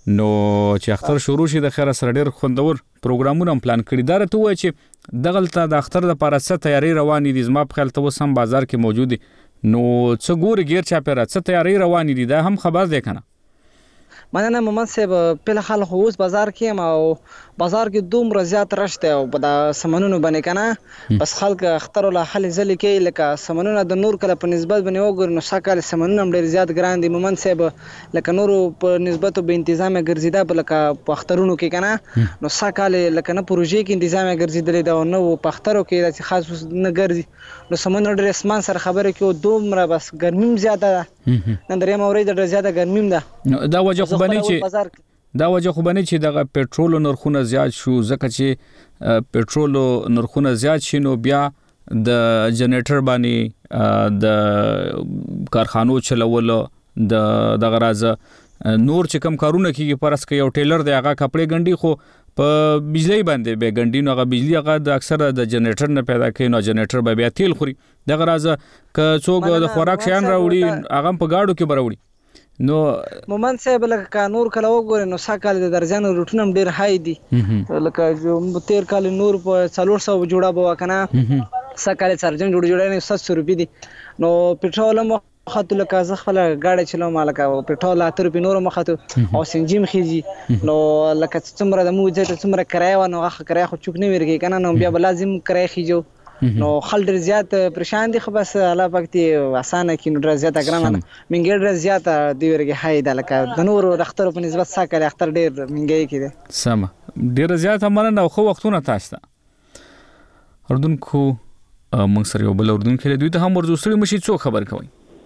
نو چې اختر شروع شي د خیره سره ډیر خوندور پروګرامونه پلان کړی دا راته وای چې دغلته د اختر د لپاره څه تیاری روانې دي زما په خیال ته وسم بازار کې موجود دي نو څه ګوري غیر چا پیرا څه تیاری روانې دي دا هم خبر دی کنه مننه محمد صاحب په خلک اوس بازار کې او بازار کې دومره زیات رشته او په سمنونو باندې کنه بس خلک اختر له حل ځل کې لکه سمنونه د نور کله په نسبت باندې وګور نو ساکل سمنونه ډیر زیات ګران دي محمد صاحب لکه نور په نسبت به تنظیم ګرځیدا په لکه په اخترونو کې کنه نو ساکل لکه نه پروژې کې تنظیم ګرځیدل دا نو په اخترو کې د خاص نه ګرځي نو سمنونه ډیر اسمان سره خبره کې دومره بس ګرمیم زیاته نن درې مورې ډیر زیاته ګرمیم ده دا وجه دا وجه خو باندې چې د پېټرول نرخونه زیات شو ځکه چې پېټرول نرخونه زیات شي نو بیا د جنریټر باندې د کارخانو چلول د غراز نور چې کم کارونه کیږي پرس کې یو ټیلر دی هغه کپړې ګنډي خو په بجلی باندې به ګنډي نو هغه بجلی هغه د اکثر د جنریټر نه پیدا کوي نو جنریټر به بیا تیل خوري د غراز ک څوک د خوراک شیان راوړي هغه په گاډو کې براوړي نو مومن صاحب لکه نور کله وګورئ نو ساکال د درجن روټونم ډیر هاي دي لکه جو 13 کال نور په 400 جوړه بوا کنه ساکال سرجن جوړه نه 700 روپۍ دي نو پټرول مخاطو لکه زخله گاډي چلو مالکه پټرول 8 روپۍ نور مخاطو او سنجیم خيزي نو لکه څومره د موجه څومره کرای و نو هغه کرای خو چوک نه ورګي کنه نو بیا لازم کرای خيجو نو خل ډیر زیات پریشان دي خو بس الله پاک دې اسانه کې نو ډیر زیات ګرانه منګ ډیر زیات دی ورګي هاي د لکه د نور اختر په نسبت ساکل اختر ډیر منګي کېده سم ډیر زیات مننه خو وختونه تاسو ته اردن کو موږ سره یو بل اردن کې دوی ته هم ورزو سره مشي څو خبر کوي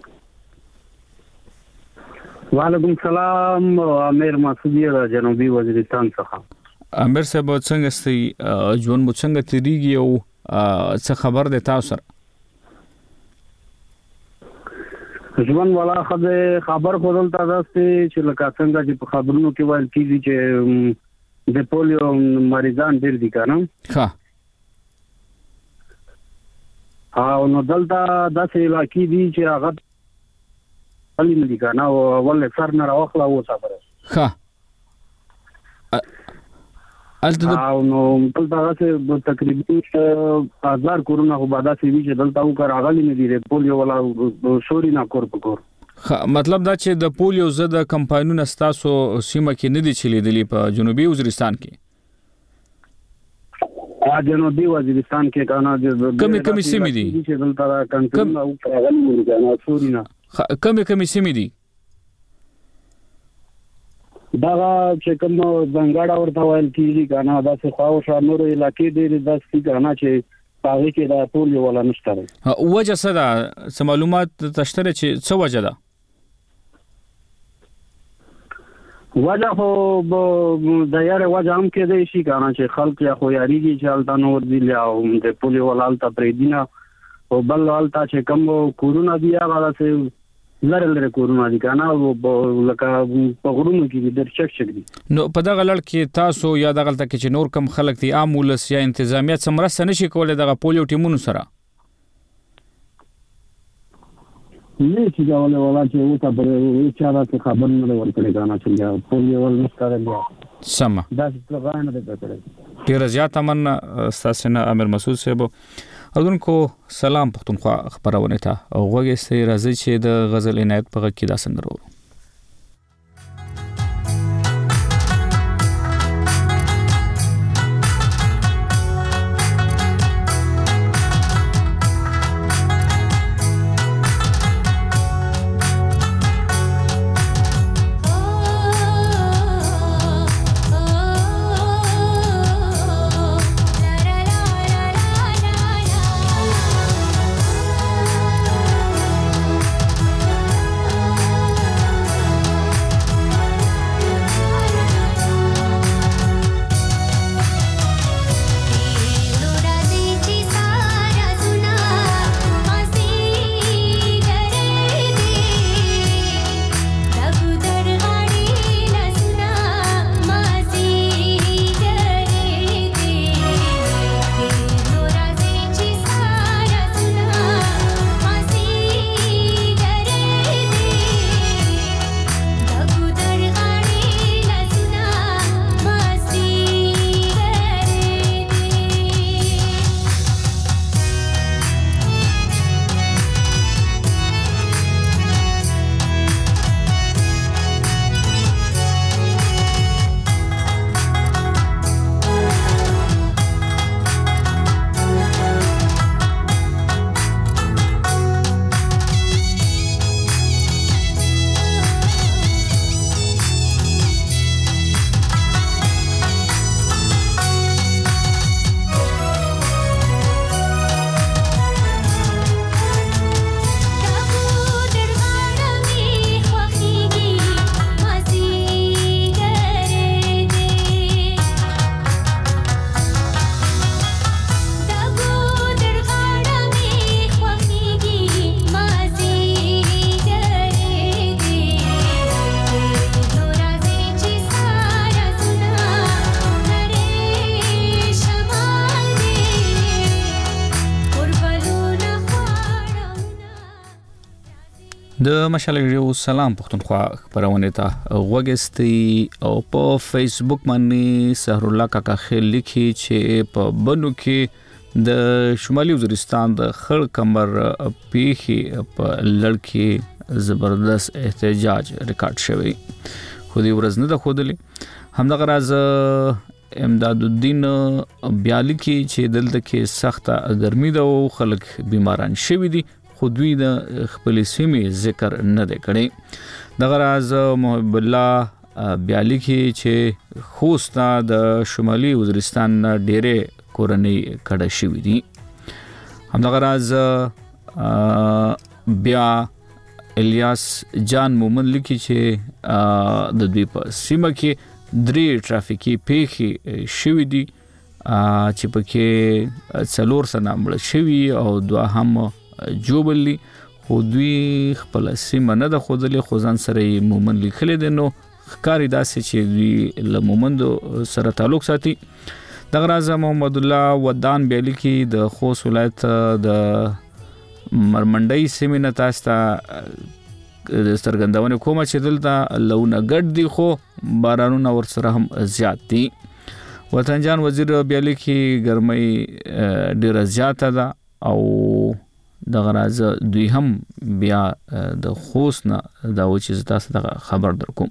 وعلیکم السلام امیر مسعودی جنوبي وزیرستان څخه امیر صاحب څنګه ستي ژوند مو څنګه تیریږي او څه خبر ده تاسو سره ژوند والا خبر خودل تاسو چې لکه څنګه چې په خبرونو کې وایي چې د پولیو مریضان ډیر دي کنه ها او نو دلته داسې علاقې دي چې هغه علي نه دي کنه او ول سر نه راوخلا و صبره ها او نو دلته تقریبا 1000 کورونه خو بعد سي چې دلته وکړ اغلی نه دي پولیو ولا سوري نه کور پکور مطلب دا چې د پولیو زده کمپاینونه ستاسو سیمه کې نه دي چلیدلی په جنوبي وزیرستان کې جنوبي وزیرستان کې کنه کمی سیمه دي چې دلته کنټرول او اغلی نه دي سوري نه کمی سیمه دي دا چې کوم بنګاړه ورته وایي کیږي کنه دا څه خواو شامل علاقې دې داسې کنه چې پاره کې دا ټول یو ولا نشته وجه څه ده معلومات تشتره چې څه وجه ده وجه خو د یاره وجه هم کې دی شي کنه چې خلک یا خو یاریږي چې الته نور دی او د پولی ولالته پرې دینه او بل ولالته چې کوم کورونه دی هغه څه لره کورونه دي کنه او لکه په غرونو کې د چک دي نو په دغه لړ کې تاسو یا دغه تل کې نور کم خلک دي عام ولس یا انتظامیت سمرسته نشي کولای دغه پولیو ټیمونو سره نه چې دا ولا چې وته په چا راته خبر نه ورکړي کنه چې پولیو ول نشته سم دا څه غواړم د کړه ډیر زیات امن استاد امیر مسعود صاحب اردن کو سلام پختونخوا خبرونه ته او غوږی سي راځي چې د غزل عنایت په کې دا سندرو د مشال ریډیو سلام پښتونخوا خبرونه ته وګستي او په فیسبوک باندې سحر الله کاکا خیل لیکي چې په بنو کې د شمالي وزیرستان د خړ کمر پیخي په لړکی زبردست احتجاج ریکارډ شوی خو دې ورځ نه د خودلې همدغه راز امداد الدین بیالی کې چې دلته کې سخته ګرمي ده او خلک بیماران شوي دي خو دوی د خپل سیمې ذکر نه دی کړی دغه راز محب الله بیالی کې چې خوستا د شمالي وزیرستان ډېرې کورنۍ کډه شوي دي همدغه راز بیا الیاس جان مومن لیکي چې د دوی په سیمه کې 3 ټرافیکي پیښې شوي دي چې پکې 4 سنه مړه شوي او 2 هم جوبلی خو دوی خپل سیمه نه د خودلې خو ځان سره مومن لیکلې دي نو ښکاری داسې چې دوی له مومند سره تعلق ساتي دغه راز محمد الله ودان بیلی کې د خوست ولایت د مرمنډي سیمه نه تاسو د سترګندونه کومه چې دلته لونه ګډ دي خو بارانونه ور سره هم زیات دي وطن جان وزیر بیلی کې ګرمۍ ډیره زیاته ده او دغه راز دوی هم بیا د خوست نه دا و چې تاسو ته خبر درکوم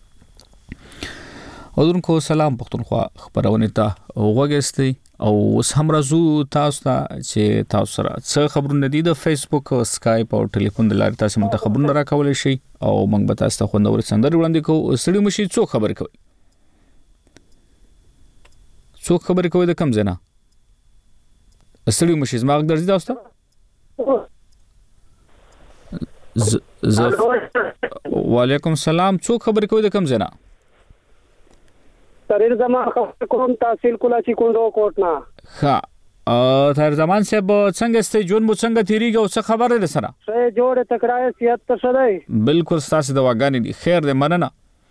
اورونکو سلام پښتونخوا خبرونه ته وګستئ او اوس هم راځو تاسو ته چې تاسو سره څه خبرونه دي د فیسبوک او اسکایپ او ټلیفون د لارې تاسو مت خبرونه راکولای شئ او موږ به تاسو ته خوندور سندرې وړاندې کوو سړي مشي څو خبر کوي څو خبر کوي د کم زنه سړي مشي زما درځي تاسو ته وعلیکم السلام څو خبر کوي د کم زنه تریر زمان خبر کوم تحصیل کولاچی کوندو کوټنا ها تر زمان صاحب څنګه ستې جون مو څنګه تیریږي او څه خبره ده سره څه جوړه تکرای سیادت ته شدای بالکل تاسو د واګانی دي خیر دې مننه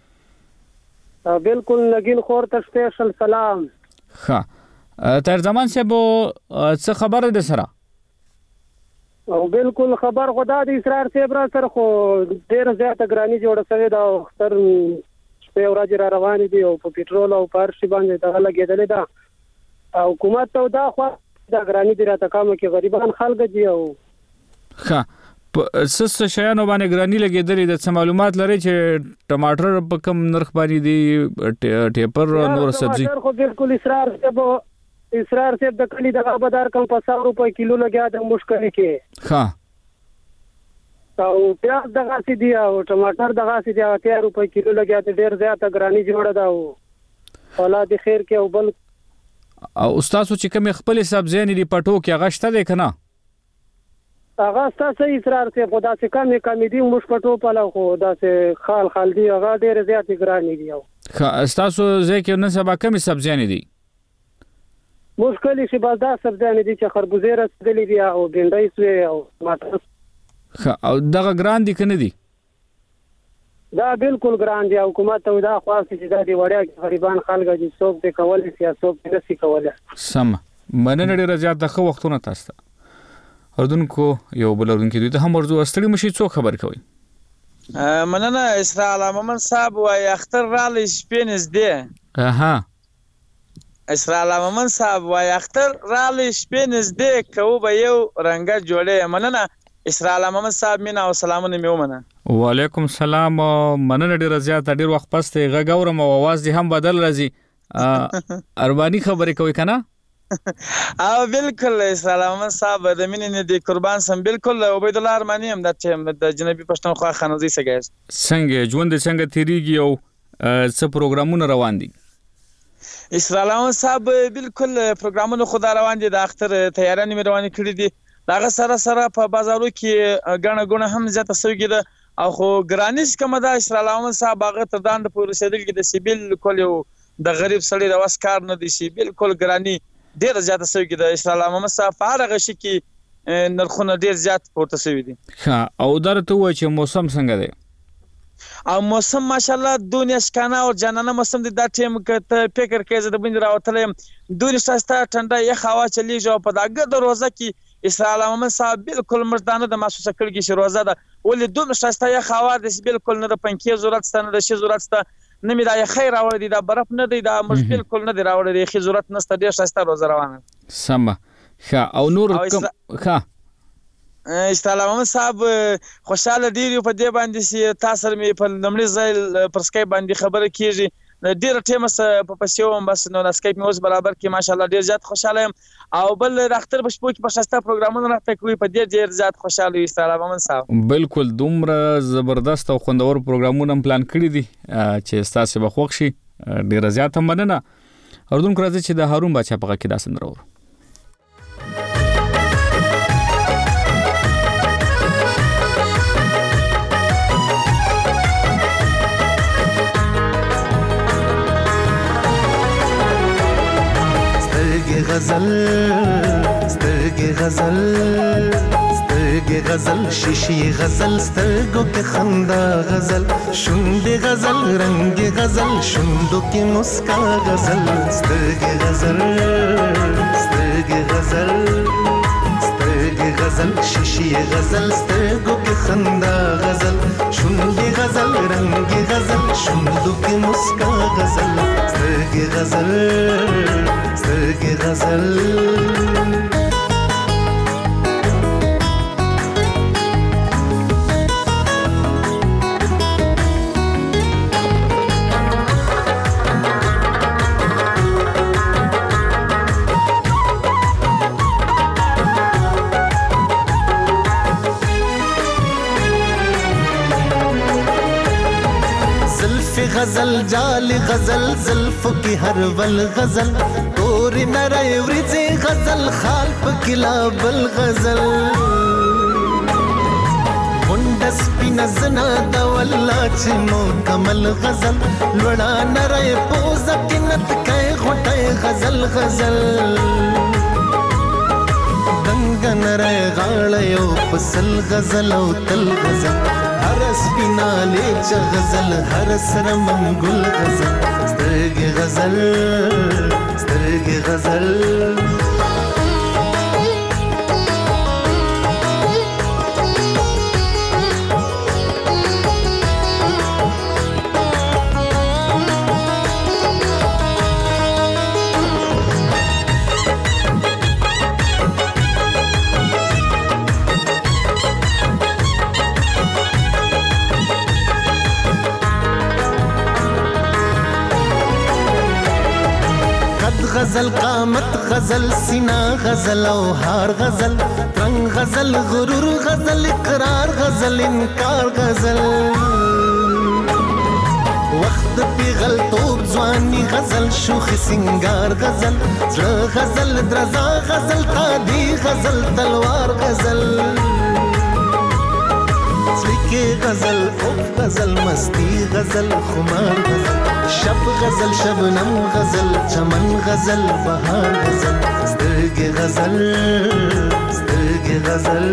بالکل نګین خور ته سپیشل سلام ها تر زمان صاحب څه خبره ده سره او بالکل خبر خدا د اسرار صاحب را سره خو ډیر زیاته ګرانی جوړه شوی دا اختر په ورځ را روان دي او په پټرول او پارشي باندې دا لګیدل دا او حکومت ته دا خو دا ګرانی دی راته کوم کې غریبان خلک دي او ها سس شیانو باندې ګرانی لګیدل د معلومات لري چې ټماټر په کم نرخ باندې دي ټیپر نور سبزی خو بالکل اسرار صاحب د کلی د بازار کم په 100 روپے کیلو لګیا د مشکل کې ها او پیاز دغه سي دی او ټماټر دغه سي دی 80 روپے کیلو لګیا د ډیر زیاته ګرانی جوړه دا او اولاد خیر کې او بل او استاد چې کوم خپل سبزی نه دی پټو کې غشته دی کنه هغه تاسو اسرار صاحب خدا سے کم دي مش پټو پاله خو دا سے خال دی هغه ډیر زیاته ګرانی دی او تاسو ځکه نن سبا کوم سبزی نه دی مشکل شي بازار سبزیانه دي چې خربوزه رسېدلې دي او بینډای سوی او ټماټر او دغه ګران دي کنه دي دا بالکل ګران دي حکومت ته دا خاص چې دا دی وړیا غریبان خلک دي څوک دې کول سیاست نشي کوله سم مننه ډیر زیات دغه وختونه تاسو ته اردوونکو یو بل اردوونکو دوی ته هم ورځو استړي مشي څو خبر کوي مننه اسرائیل محمد صاحب وای اختر رالی شپینز دی اها اسرائیل محمد صاحب وای اختر رالی شپینز دی کو به یو رنګ جوړه مننه اسرائیل محمد صاحب مینا او سلامونه میو منه وعلیکم السلام مننه ډیر زیات ډیر وخت پسته غاورم او आवाज دي هم بدل راځي اربانی خبرې کوي کنه او بالکل اسرائیل محمد صاحب د مینې دی قربان سم بالکل عبید الله ارمانی هم د جنبی پښتونخوا خانوزي سګیس څنګه ژوند څنګه تیریږي او څه پروګرامونه روان دي اسرائیل محمد صاحب بالکل پروګرامونه خو دا روان دي د اختر تیارانه مې روان کړی دي داغه سره په بازارو کې غنه هم زیاته سوګي ده او خو ګرانیش کومه دا اسرائیل محمد صاحب هغه تر داند پورې سیدل کې د سیبل کول یو د غریب سړی د وسکار نه دي شي بالکل ګرانی ډیر زیاته سوګي ده اسرائیل محمد صاحب هغه شي کې نرخونه ډیر زیات پورته شوی دي او درته و چې موسم څنګه دی او موسم ماشاءالله دنیا شکانه او جنانه موسم دي دا ټیم کې فکر کې زده بند راوتلم دنیا شاسته ټنډه یخ هوا چلیږي او په داګه د روزه کې اسرائیل محمد صاحب بالکل مردانه د محسوسه کړی چې روزه ده ولې دومره شاسته یا خاور د بالکل نه د پنکې ضرورت ستنه د شي ضرورت ست نه می دا خیر راوړی دی دا برف نه دی دا مش بالکل نه دی راوړی دی خې ضرورت نشته ډیر شاسته روزه روانه سم ښه او نور کوم ښه اسرائیل محمد صاحب خوشاله ډیر په دې باندې چې تاسو می په لمړي ځای پر سکای باندې خبره کیږي ډیر ټیمس په پسیوم بس نو اسکیپ میوز برابر کې ماشاءالله ډیر زیات خوشاله یم او بل راختر بشپو کې په شاسته پروګرامونه راته کوي په ډیر زیات خوشاله یې اسرائیل محمد صاحب بالکل دومره زبردست او خوندور پروګرامونه پلان کړی دي چې تاسو به خوښ شي ډیر زیات مننه اردن کراځي چې د هارون بچا په کې داسن راو سترګې غزل شیشې غزل سترګو کې خندا غزل شونډې غزل رنګ غزل شونډو کې مسکا غزل سترګې غزل شیشې غزل سترګو کې خندا غزل شونډې غزل رنګ غزل شونډو کې مسکا غزل سترګې غزل غزل جال غزل زلفو کی ہر ول غزل توری نرے ورزے غزل خال پکلا بل غزل منڈس پی نزنا دولا چمو کمل غزل لڑا نرے پوز کنت کئے غٹے غزل دنگ نرے غاڑیو پسل غزل او تل غزل هر سپیناله چ غزل هر سر منګل غزل سترګې غزل غزل قامت غزل سینا غزل او هار غزل رنگ غزل غرور غزل اقرار غزل انکار غزل وقت پی غلطوب ځواني غزل شوخ سنگار غزل زړه غزل درزا غزل تادي غزل تلوار غزل سلیکے غزل اوف غزل مستی غزل خمار غزل شب غزل شبنم غزل چمن غزل بهار غزل سترګې غزل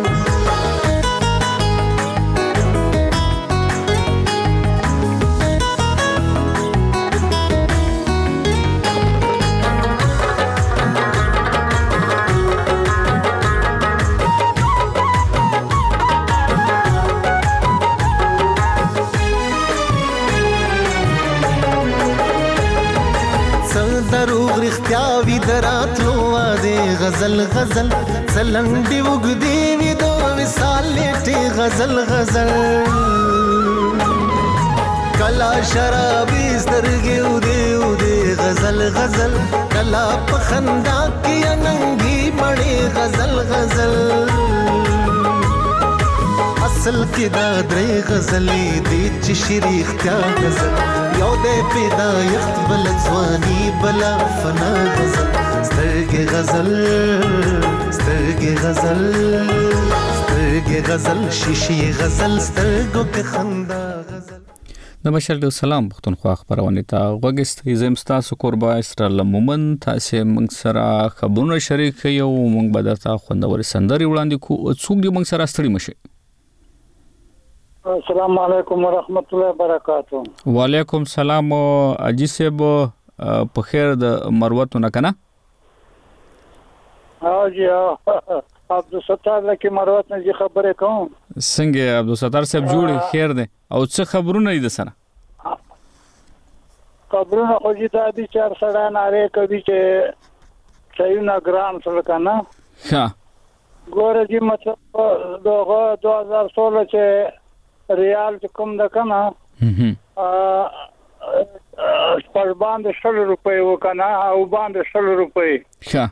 دروغ رښتیا وي دراتلو واده غزل څلنډې وګدې وي د وصال لټې غزل کلا شرابي سترګې ودې غزل کلا په خندا کې اننګي مړې غزل اصل کې دا درې غزلې دي چې شریخ کیا غزل یو دې پیدا یخت بل ځواني بلا فنا غزل سترګې غزل شیشې غزل سترګو کې خندا غزل د بشر سلام پښتونخوا خبرونه ته وګستې زم تاسو قربا اسرائیل مومن تاسو موږ سره خبرونه شریک یو موږ به درته خوندور سندري وړاندې کو څوک دې موږ سره ستړي مشه السلام علیکم ورحمت الله وبرکاتہ وعلیکم السلام اجي صاحب په خیر د مروتونه کنه ها جی عبدالستار لکه مروت نه جی خبرې کوم. څنګه عبدالستار صاحب جوړ خیر دی او څه خبرونه دي سره؟ خبرونه خو دې دا دي چې سره ناره کوي چې چایونه ګران سره کنه. ها ګوره دې مطلب دغه 2016 چې ریال کوم د کنه پر باندې 100 روپۍ وکنه او باندې 100 روپۍ. ها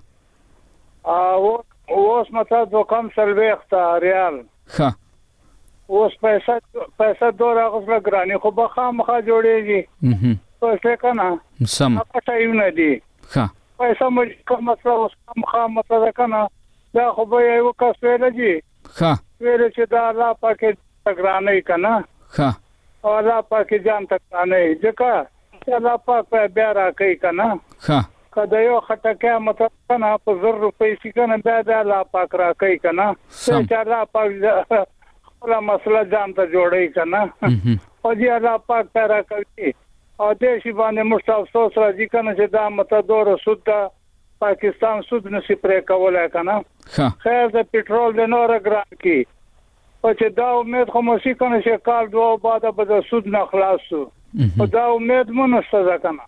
اوس مطلب د کم سلويخت ریال. ها اوس پیسې دورا غوښله ګرانی خو به خامخا جوړيږي. څه کنه سم پټایو نه دي. ها پیسې مې کوم مطلب اوس خامخا مطلب کنه دا خو به یو کس ویل دي. ها ویل چې دا لا پکې ګرانی کنه. ها او لا پکې ځان تکانه ځکه چې لا پکې بیا راکې کنه. ها کله یو خټکه مطلب کنه په 100 روپۍ شي کنه دا لا پاک راکې کنه. چې لا پاک خپل مسله ځان ته جوړي کنه. او دې لا پاک راکې او دې شی باندې مست افسوس راځي کنه چې دا متدور سود پاکستان سود نشي پرې کولای کنه. خیر د پټرول د نور ګران کی او چې دا امید خو مو شي کنه چې کال دوه بعد به د سود نه خلاصو. او دا امید مونږ نشته کنه.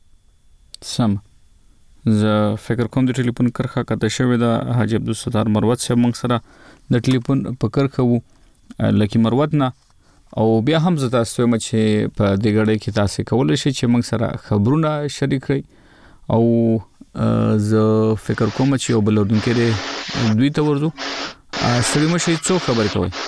سم زه فکر کوم د ټلیفون کرخه کته شوې ده حاجی عبدالستار مروت صاحب موږ سره د ټلیفون په کرخه وو لکه مروت نه او بیا هم زه تاسو ته چې په دې غړې کې تاسو کولای شئ چې موږ سره خبرونه شریک کړئ او زه فکر کوم چې یو بل اردونکو دې دوی ته ورځو سړي مشي څو خبرې کوي.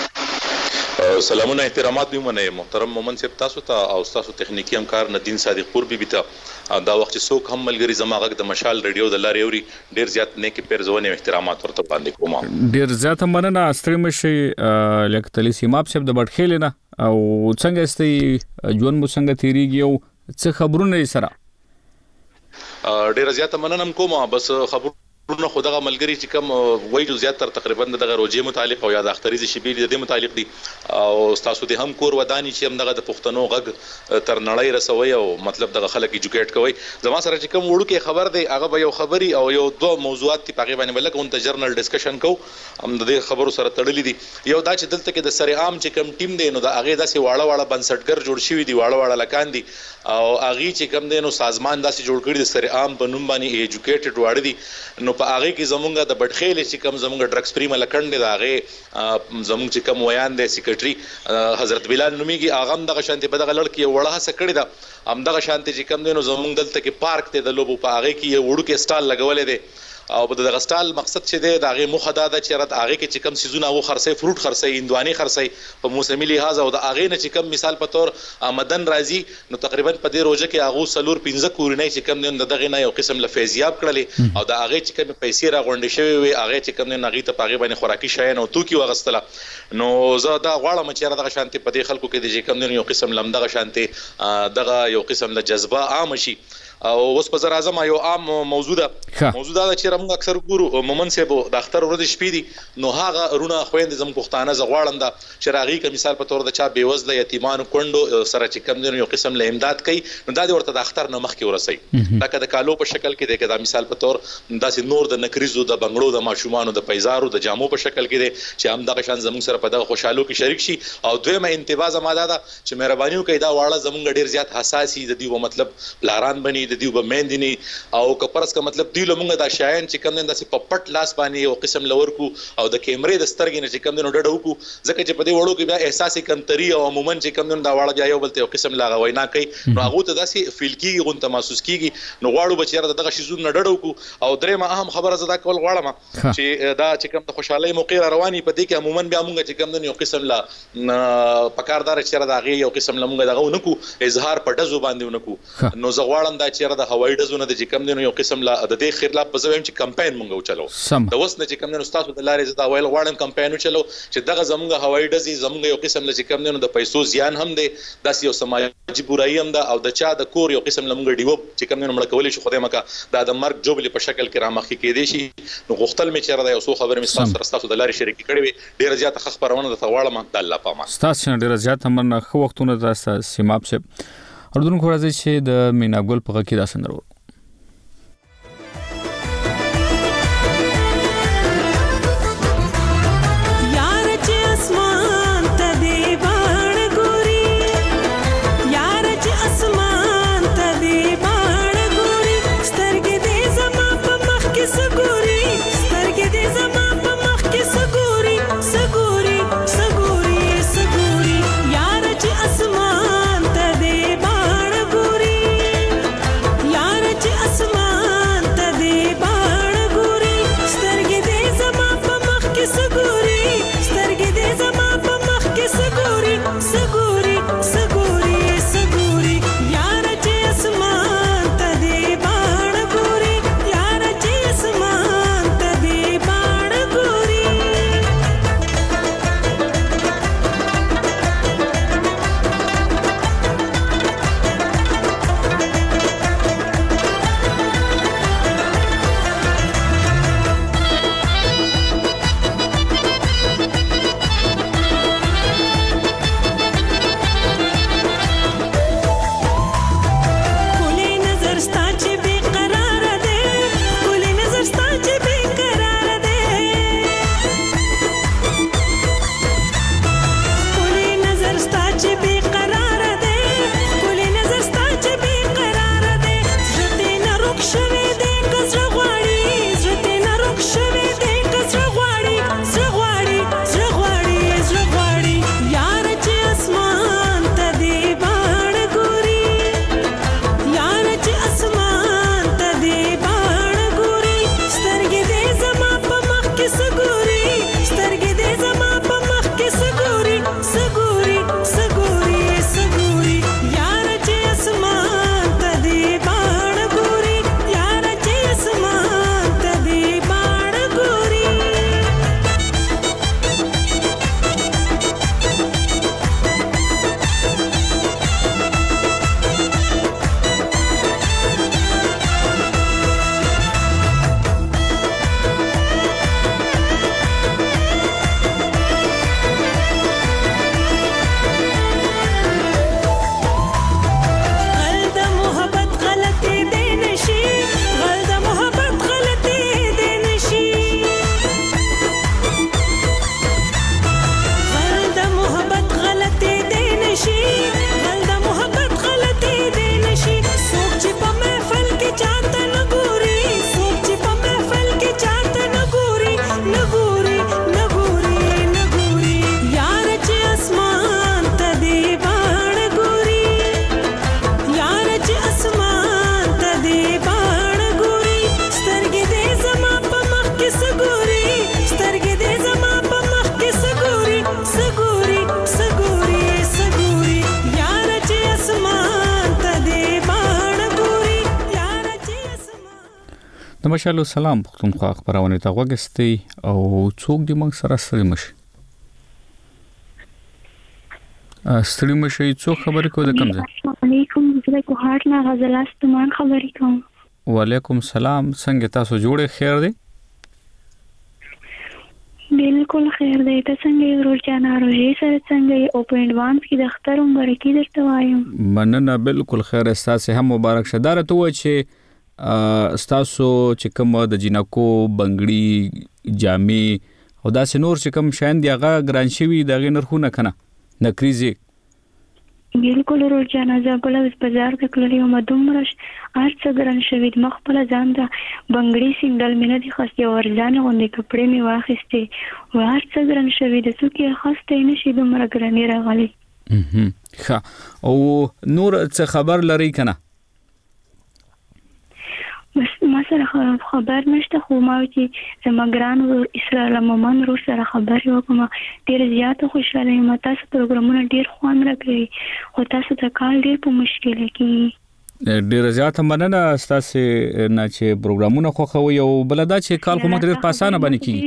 سلامونه احترامات به منه محترم مومن صاحب تاسو ته او تاسو تخنیکی همکار ندین صادق پور بي ته دا وخت څوک هم ملګری زماغه د مشال ریډیو د لارې اوري ډیر زیات نیکی پیرزونه احترامات ورته باندې کوم. ډیر زیات مننه استری مشي لکه تلی سیماب صاحب د بټخیل نه او څنګه استي جون مو څنګه تیریږي او څه خبرونه سره؟ ډیر زیات مننه کوم بس خبر ورنه خدغه ملګری چې کوم وایي زیات تر تقریبا دغه روجي متعلق او یا د اختریز شبیل د متعلق دي او تاسو د هم کور ودانی چې هم دغه د پښتنو غږ تر نړۍ رسوي او مطلب دغه خلک ایجوکیټ کوي. زما سره چې کوم وړو کې خبر دی هغه به یو خبري او یو دوه موضوعات په غیبه باندې ولکه اون ته جرنل ډسکشن کو هم د خبرو سره تړلې دي. یو دا چې دلته کې د سره عام چې کوم ټیم دی نو د هغه داسې واړه بنسټګر جوړ شوی دی واړه لکان دي او هغه چې کوم دی نو سازمان داسې جوړ کړی د سره عام په نوم باندې ایجوکیټډ واړه دي نو په هغه کې زمونږ د بټخیل چې کوم زمونږ ډرګز فری ملکند دی هغه زمونږ چې کوم ویان دی سیکریټري حضرت بلال نومیږي هغه هم دغه شانتي په دغه لړ کې وړه هڅه کړې ده هم دغه شانتي چې کوم دی نو زمونږ دلته کې پارک ته د لوبو په هغه کې یو وړو کې سټال لګولې دی او په دغه سټال مقصد چې دی د هغه مخه دا چې رات هغه کې چې کوم سيزونه او خرسي فروټ خرسي اندواني خرسي په موسمي لحاظ او د هغه نه چې کوم مثال په تور آمدن راځي نو تقریبا په دې روزه کې هغه سلور 15 کورنۍ چې کوم نه دغه نه یو قسم له فیضیاب کړلې او د هغه چې کوم پیسې را غونډې شوی وي هغه چې کوم نه غي ته پاغه باندې خوراکي شای نو توکي وغستله نو زه دا غواړم چې دغه شانتي په دې خلکو کې د چې کوم نه یو قسم لمدغه شانتي دغه یو قسم له جذبه عام شي او اوس په زر اعظم یو عام موضوع ده چې موږ اکثر ګورو مومن صاحب د اختر ورځ شپې دي نو هغه رونه خويند زم پښتانه زغواړم دا چې راغي ک مثال په تور د چا بیوزله یتیمانو کندو سره چې کم دی یو قسم له امداد کوي نو دا ورته د اختر نه مخکې ورسي دا کده کالو په شکل کې دی کدا مثال په تور داسې نور د نکریزو د بنگړو د ماشومان د پیزارو د جامو په شکل کې دی چې هم دغه شان زموږ سره په دغه خوشحالو کې شریک شي او دویمه انتباه زماده ده چې مهرباني وکړئ دا واړه زموږ ډیر زیات حساسي د دیو مطلب پلاران بني د دیو بمندني او کپرس کا مطلب دی لمونږ دا شایان چې کم نه داسې په پټ لاس باندې یو قسم لور کو او د کیمرې د سترګې نه چې کم نه ډډو کو ځکه چې په دې وړو کې بیا احساس کمتري او عموما چې کم نه دا واړه بیا یو بل ته یو قسم لا غوینا کوي نو هغه ته داسې فیل کیږي غون ته محسوس کیږي نو غواړو بچیره دغه شیزو نه ډډو کو او درېمه اهم خبره زدا کول غواړم چې دا چې کم د خوشحالي موقع رواني په دې کې عموما بیا مونږ چې کم نه یو قسم لا پکاردار چې دا غي یو قسم لمونږ دغه ونکو اظهار په دزو باندې ونکو نو زغواړم دا چې د هوایي دزو نه د کم نه یو قسم لا د دې خیرلا په ځویم چې کمپاین مونږ وچلو د وسنه چې کم نه تاسو د لارې زدا ویل غواړم کمپاین وچلو چې دغه زمونږ هوایي دزي زمونږ یو قسم چې کم نه د پیسو زیان هم دی داسې یو سماجی برایي هم ده او د چا د کور یو قسم لمونږ دیو چې کم نه مړ کولې شو خدای مکه دا د مرګ جوبلې په شکل کې رامخې کېدې شي نو غختل می چیرې دا یو څو خبرې مستاسو تاسو د لارې شریک کړې وي ډیر زیات خبرونه د تواړه د الله پامه تاسو ډیر زیات هم خو وختونه تاسو سیماب شه اردن خو راځي چې د میناګل په کې دا سندرو کې سګوري سترګې دې زما په مخ کې سګوري سګوري سګوري سګوري یار چې اسمان ته دې باڼ ګوري یار چې اسمان ته دې باڼ ګوري غل د محبت غلطي دې نشي غل د محبت غلطي دې نشي غل د محبت غلطي دې نشي غل د محبت غلطي دې نشي څوک چې په محفل کې چاته نه ګوري څوک چې په محفل کې چاته نه ګوري نه ګوري نه ګوري نه ګوري یار چې اسمان ته دې باڼ ګوري یار چې اسمان ته دې باڼ ګوري سترګې دې زما په مخ کې سګوري سترګې دې زما په مخ کې سګوري سګوري سګوري سګوري یار چې اسمان ته دې باڼ ګوري یار چې د مشالو سلام پښتونخوا خبرونه ته وګستي او څوک دې موږ سره سره مشي ستړي مشي څوک خبرې کوي د کوم ځای علیکم زه کو هارت نه غزلاست مان خبرې کوم وعلیکم سلام څنګه تاسو جوړه خیر دی بالکل خیر دی ته څنګه یو روزانه روزي سره څنګه او په ایڈوانس کې د اختر مبارکي درته وایم مننه بالکل خیر استاسه هم مبارک شه دار ته و چې استاسو چې کوم د جنکو بنگړي جامې او داسې نور چې کوم شاین دی هغه ګران شوی دغه نرخونه کنه نکریزي بالکل روزانه زګل بازار ته کړلی او مدومرش ارڅ ګران شوی مخبل ځان دا بنگړي سینګل مینه دي خاصه ورځانه غونډې کپړې می واخستې او ارڅ ګران شوی د څوک خاصه نشي دومره ګرانی راغلي ښه او نور څه خبر لري کنه بس ما سره خبر نشته خو ما چې زمګران او اسرائیل مومن رو سره خبر وکم ډیر زیات خوشاله یم تاسو پروګرامونه ډیر خوان راکړي او تاسو ته کال ډیر په مشکل کې ډیر زیات مننه تاسو نه چې پروګرامونه خوښوي او بلدا چې کال کومه ډیر په اسانه باندې کیږي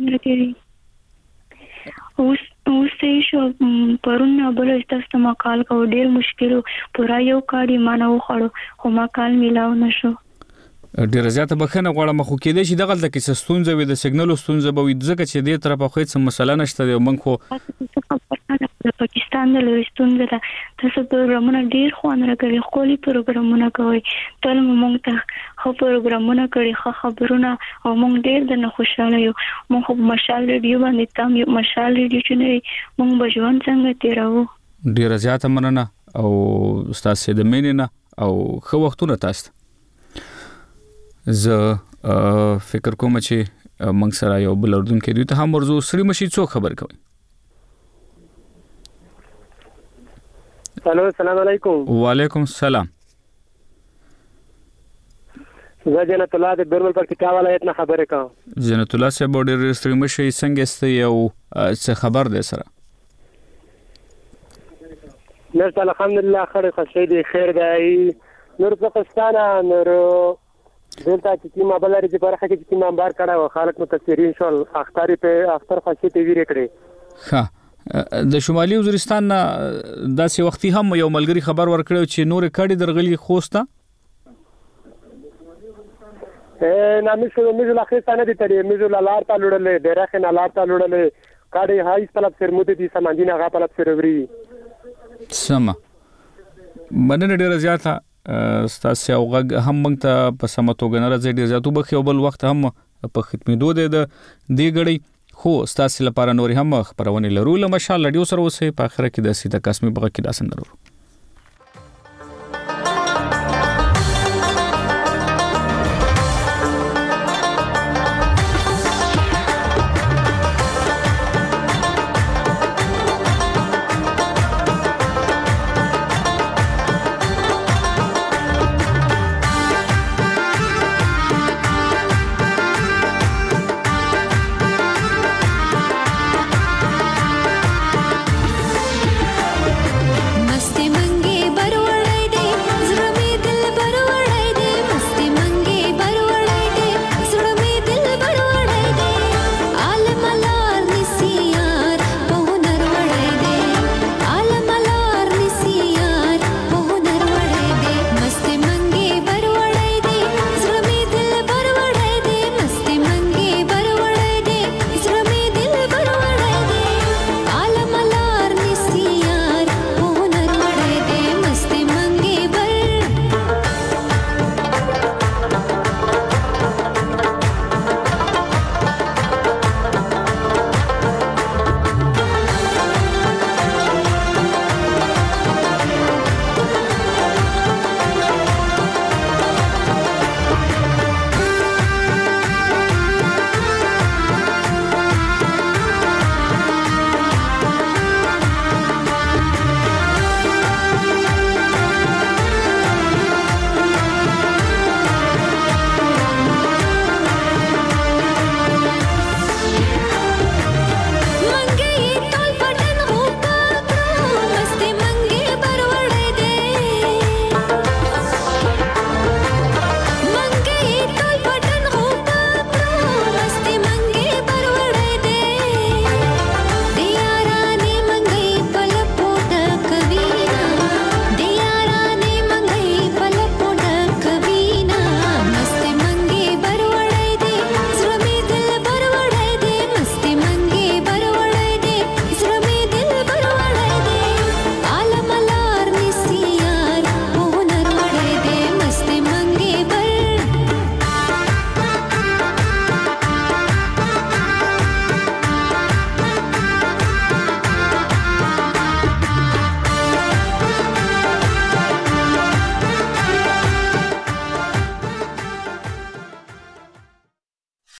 اوس شو پرونه بل تاسو ما کال کو ډیر مشکل پورا یو کاډي مانو خړو خو ما کال میلاو نشو ډیر زیات بخنه غواړم خو کې دې چې دغه د کې ستونزه وي د سیګنل ستونزه به وي ځکه چې دې طرفه خو هیڅ مسله نشته دی موږ خو پاکستان د لوستونځ ته تاسو پروګرامونه ډیر خوان راکړي خولي پروګرامونه کوي ټول موږ ته خو پروګرامونه کړي خبرونه او موږ ډیر د خوشاله یو موږ مشال ریډیو باندې تام یو مشال ریډیو چې موږ بجوان څنګه تیرو ډیر زیات مننه او تاسو د میننه او خو وختونه تاسو زه فکر کوم چې موږ سره یو بل اردن کې دوی ته هم ورزو سړي مشي څو خبر کوي الو السلام علیکم وعلیکم السلام زه جنت الله د بیرول پر کتاب ولایت نه خبرې کوم جنت الله سے بورډر سړي مشي څنګه است یو څه خبر ده سره نرته الحمدلله خیر دی خیر دی نور پاکستان نور دلته چې ما بلاري چې برخه کې چې ما بار کړه او خلک متاثرین شول اختاری په اختر خاصه تی ویری کړی ها د شمالي وزیرستان داسې وختي هم یو ملګری خبر ورکړو چې نور کډي درغلي خوسته نه مې لا خسته نه دي ترې مې لا لار ته لړلې ډېرخه نه لار ته لړلې کډي هاي طلب سر مو دي سمانجینه غا طلب سر وري سم مننه ډېر زیاته ستاسو اوغه هم موږ ته په سمتوګ نه راځي ډېر زیاتو بخي او بل وخت هم په خدمتو د دې غړي خو ستاسو لپاره نور هم خبرونه لرو له مشال لډیو سره اوسه په اخر کې د سیده قسمي بغه کې داسن درو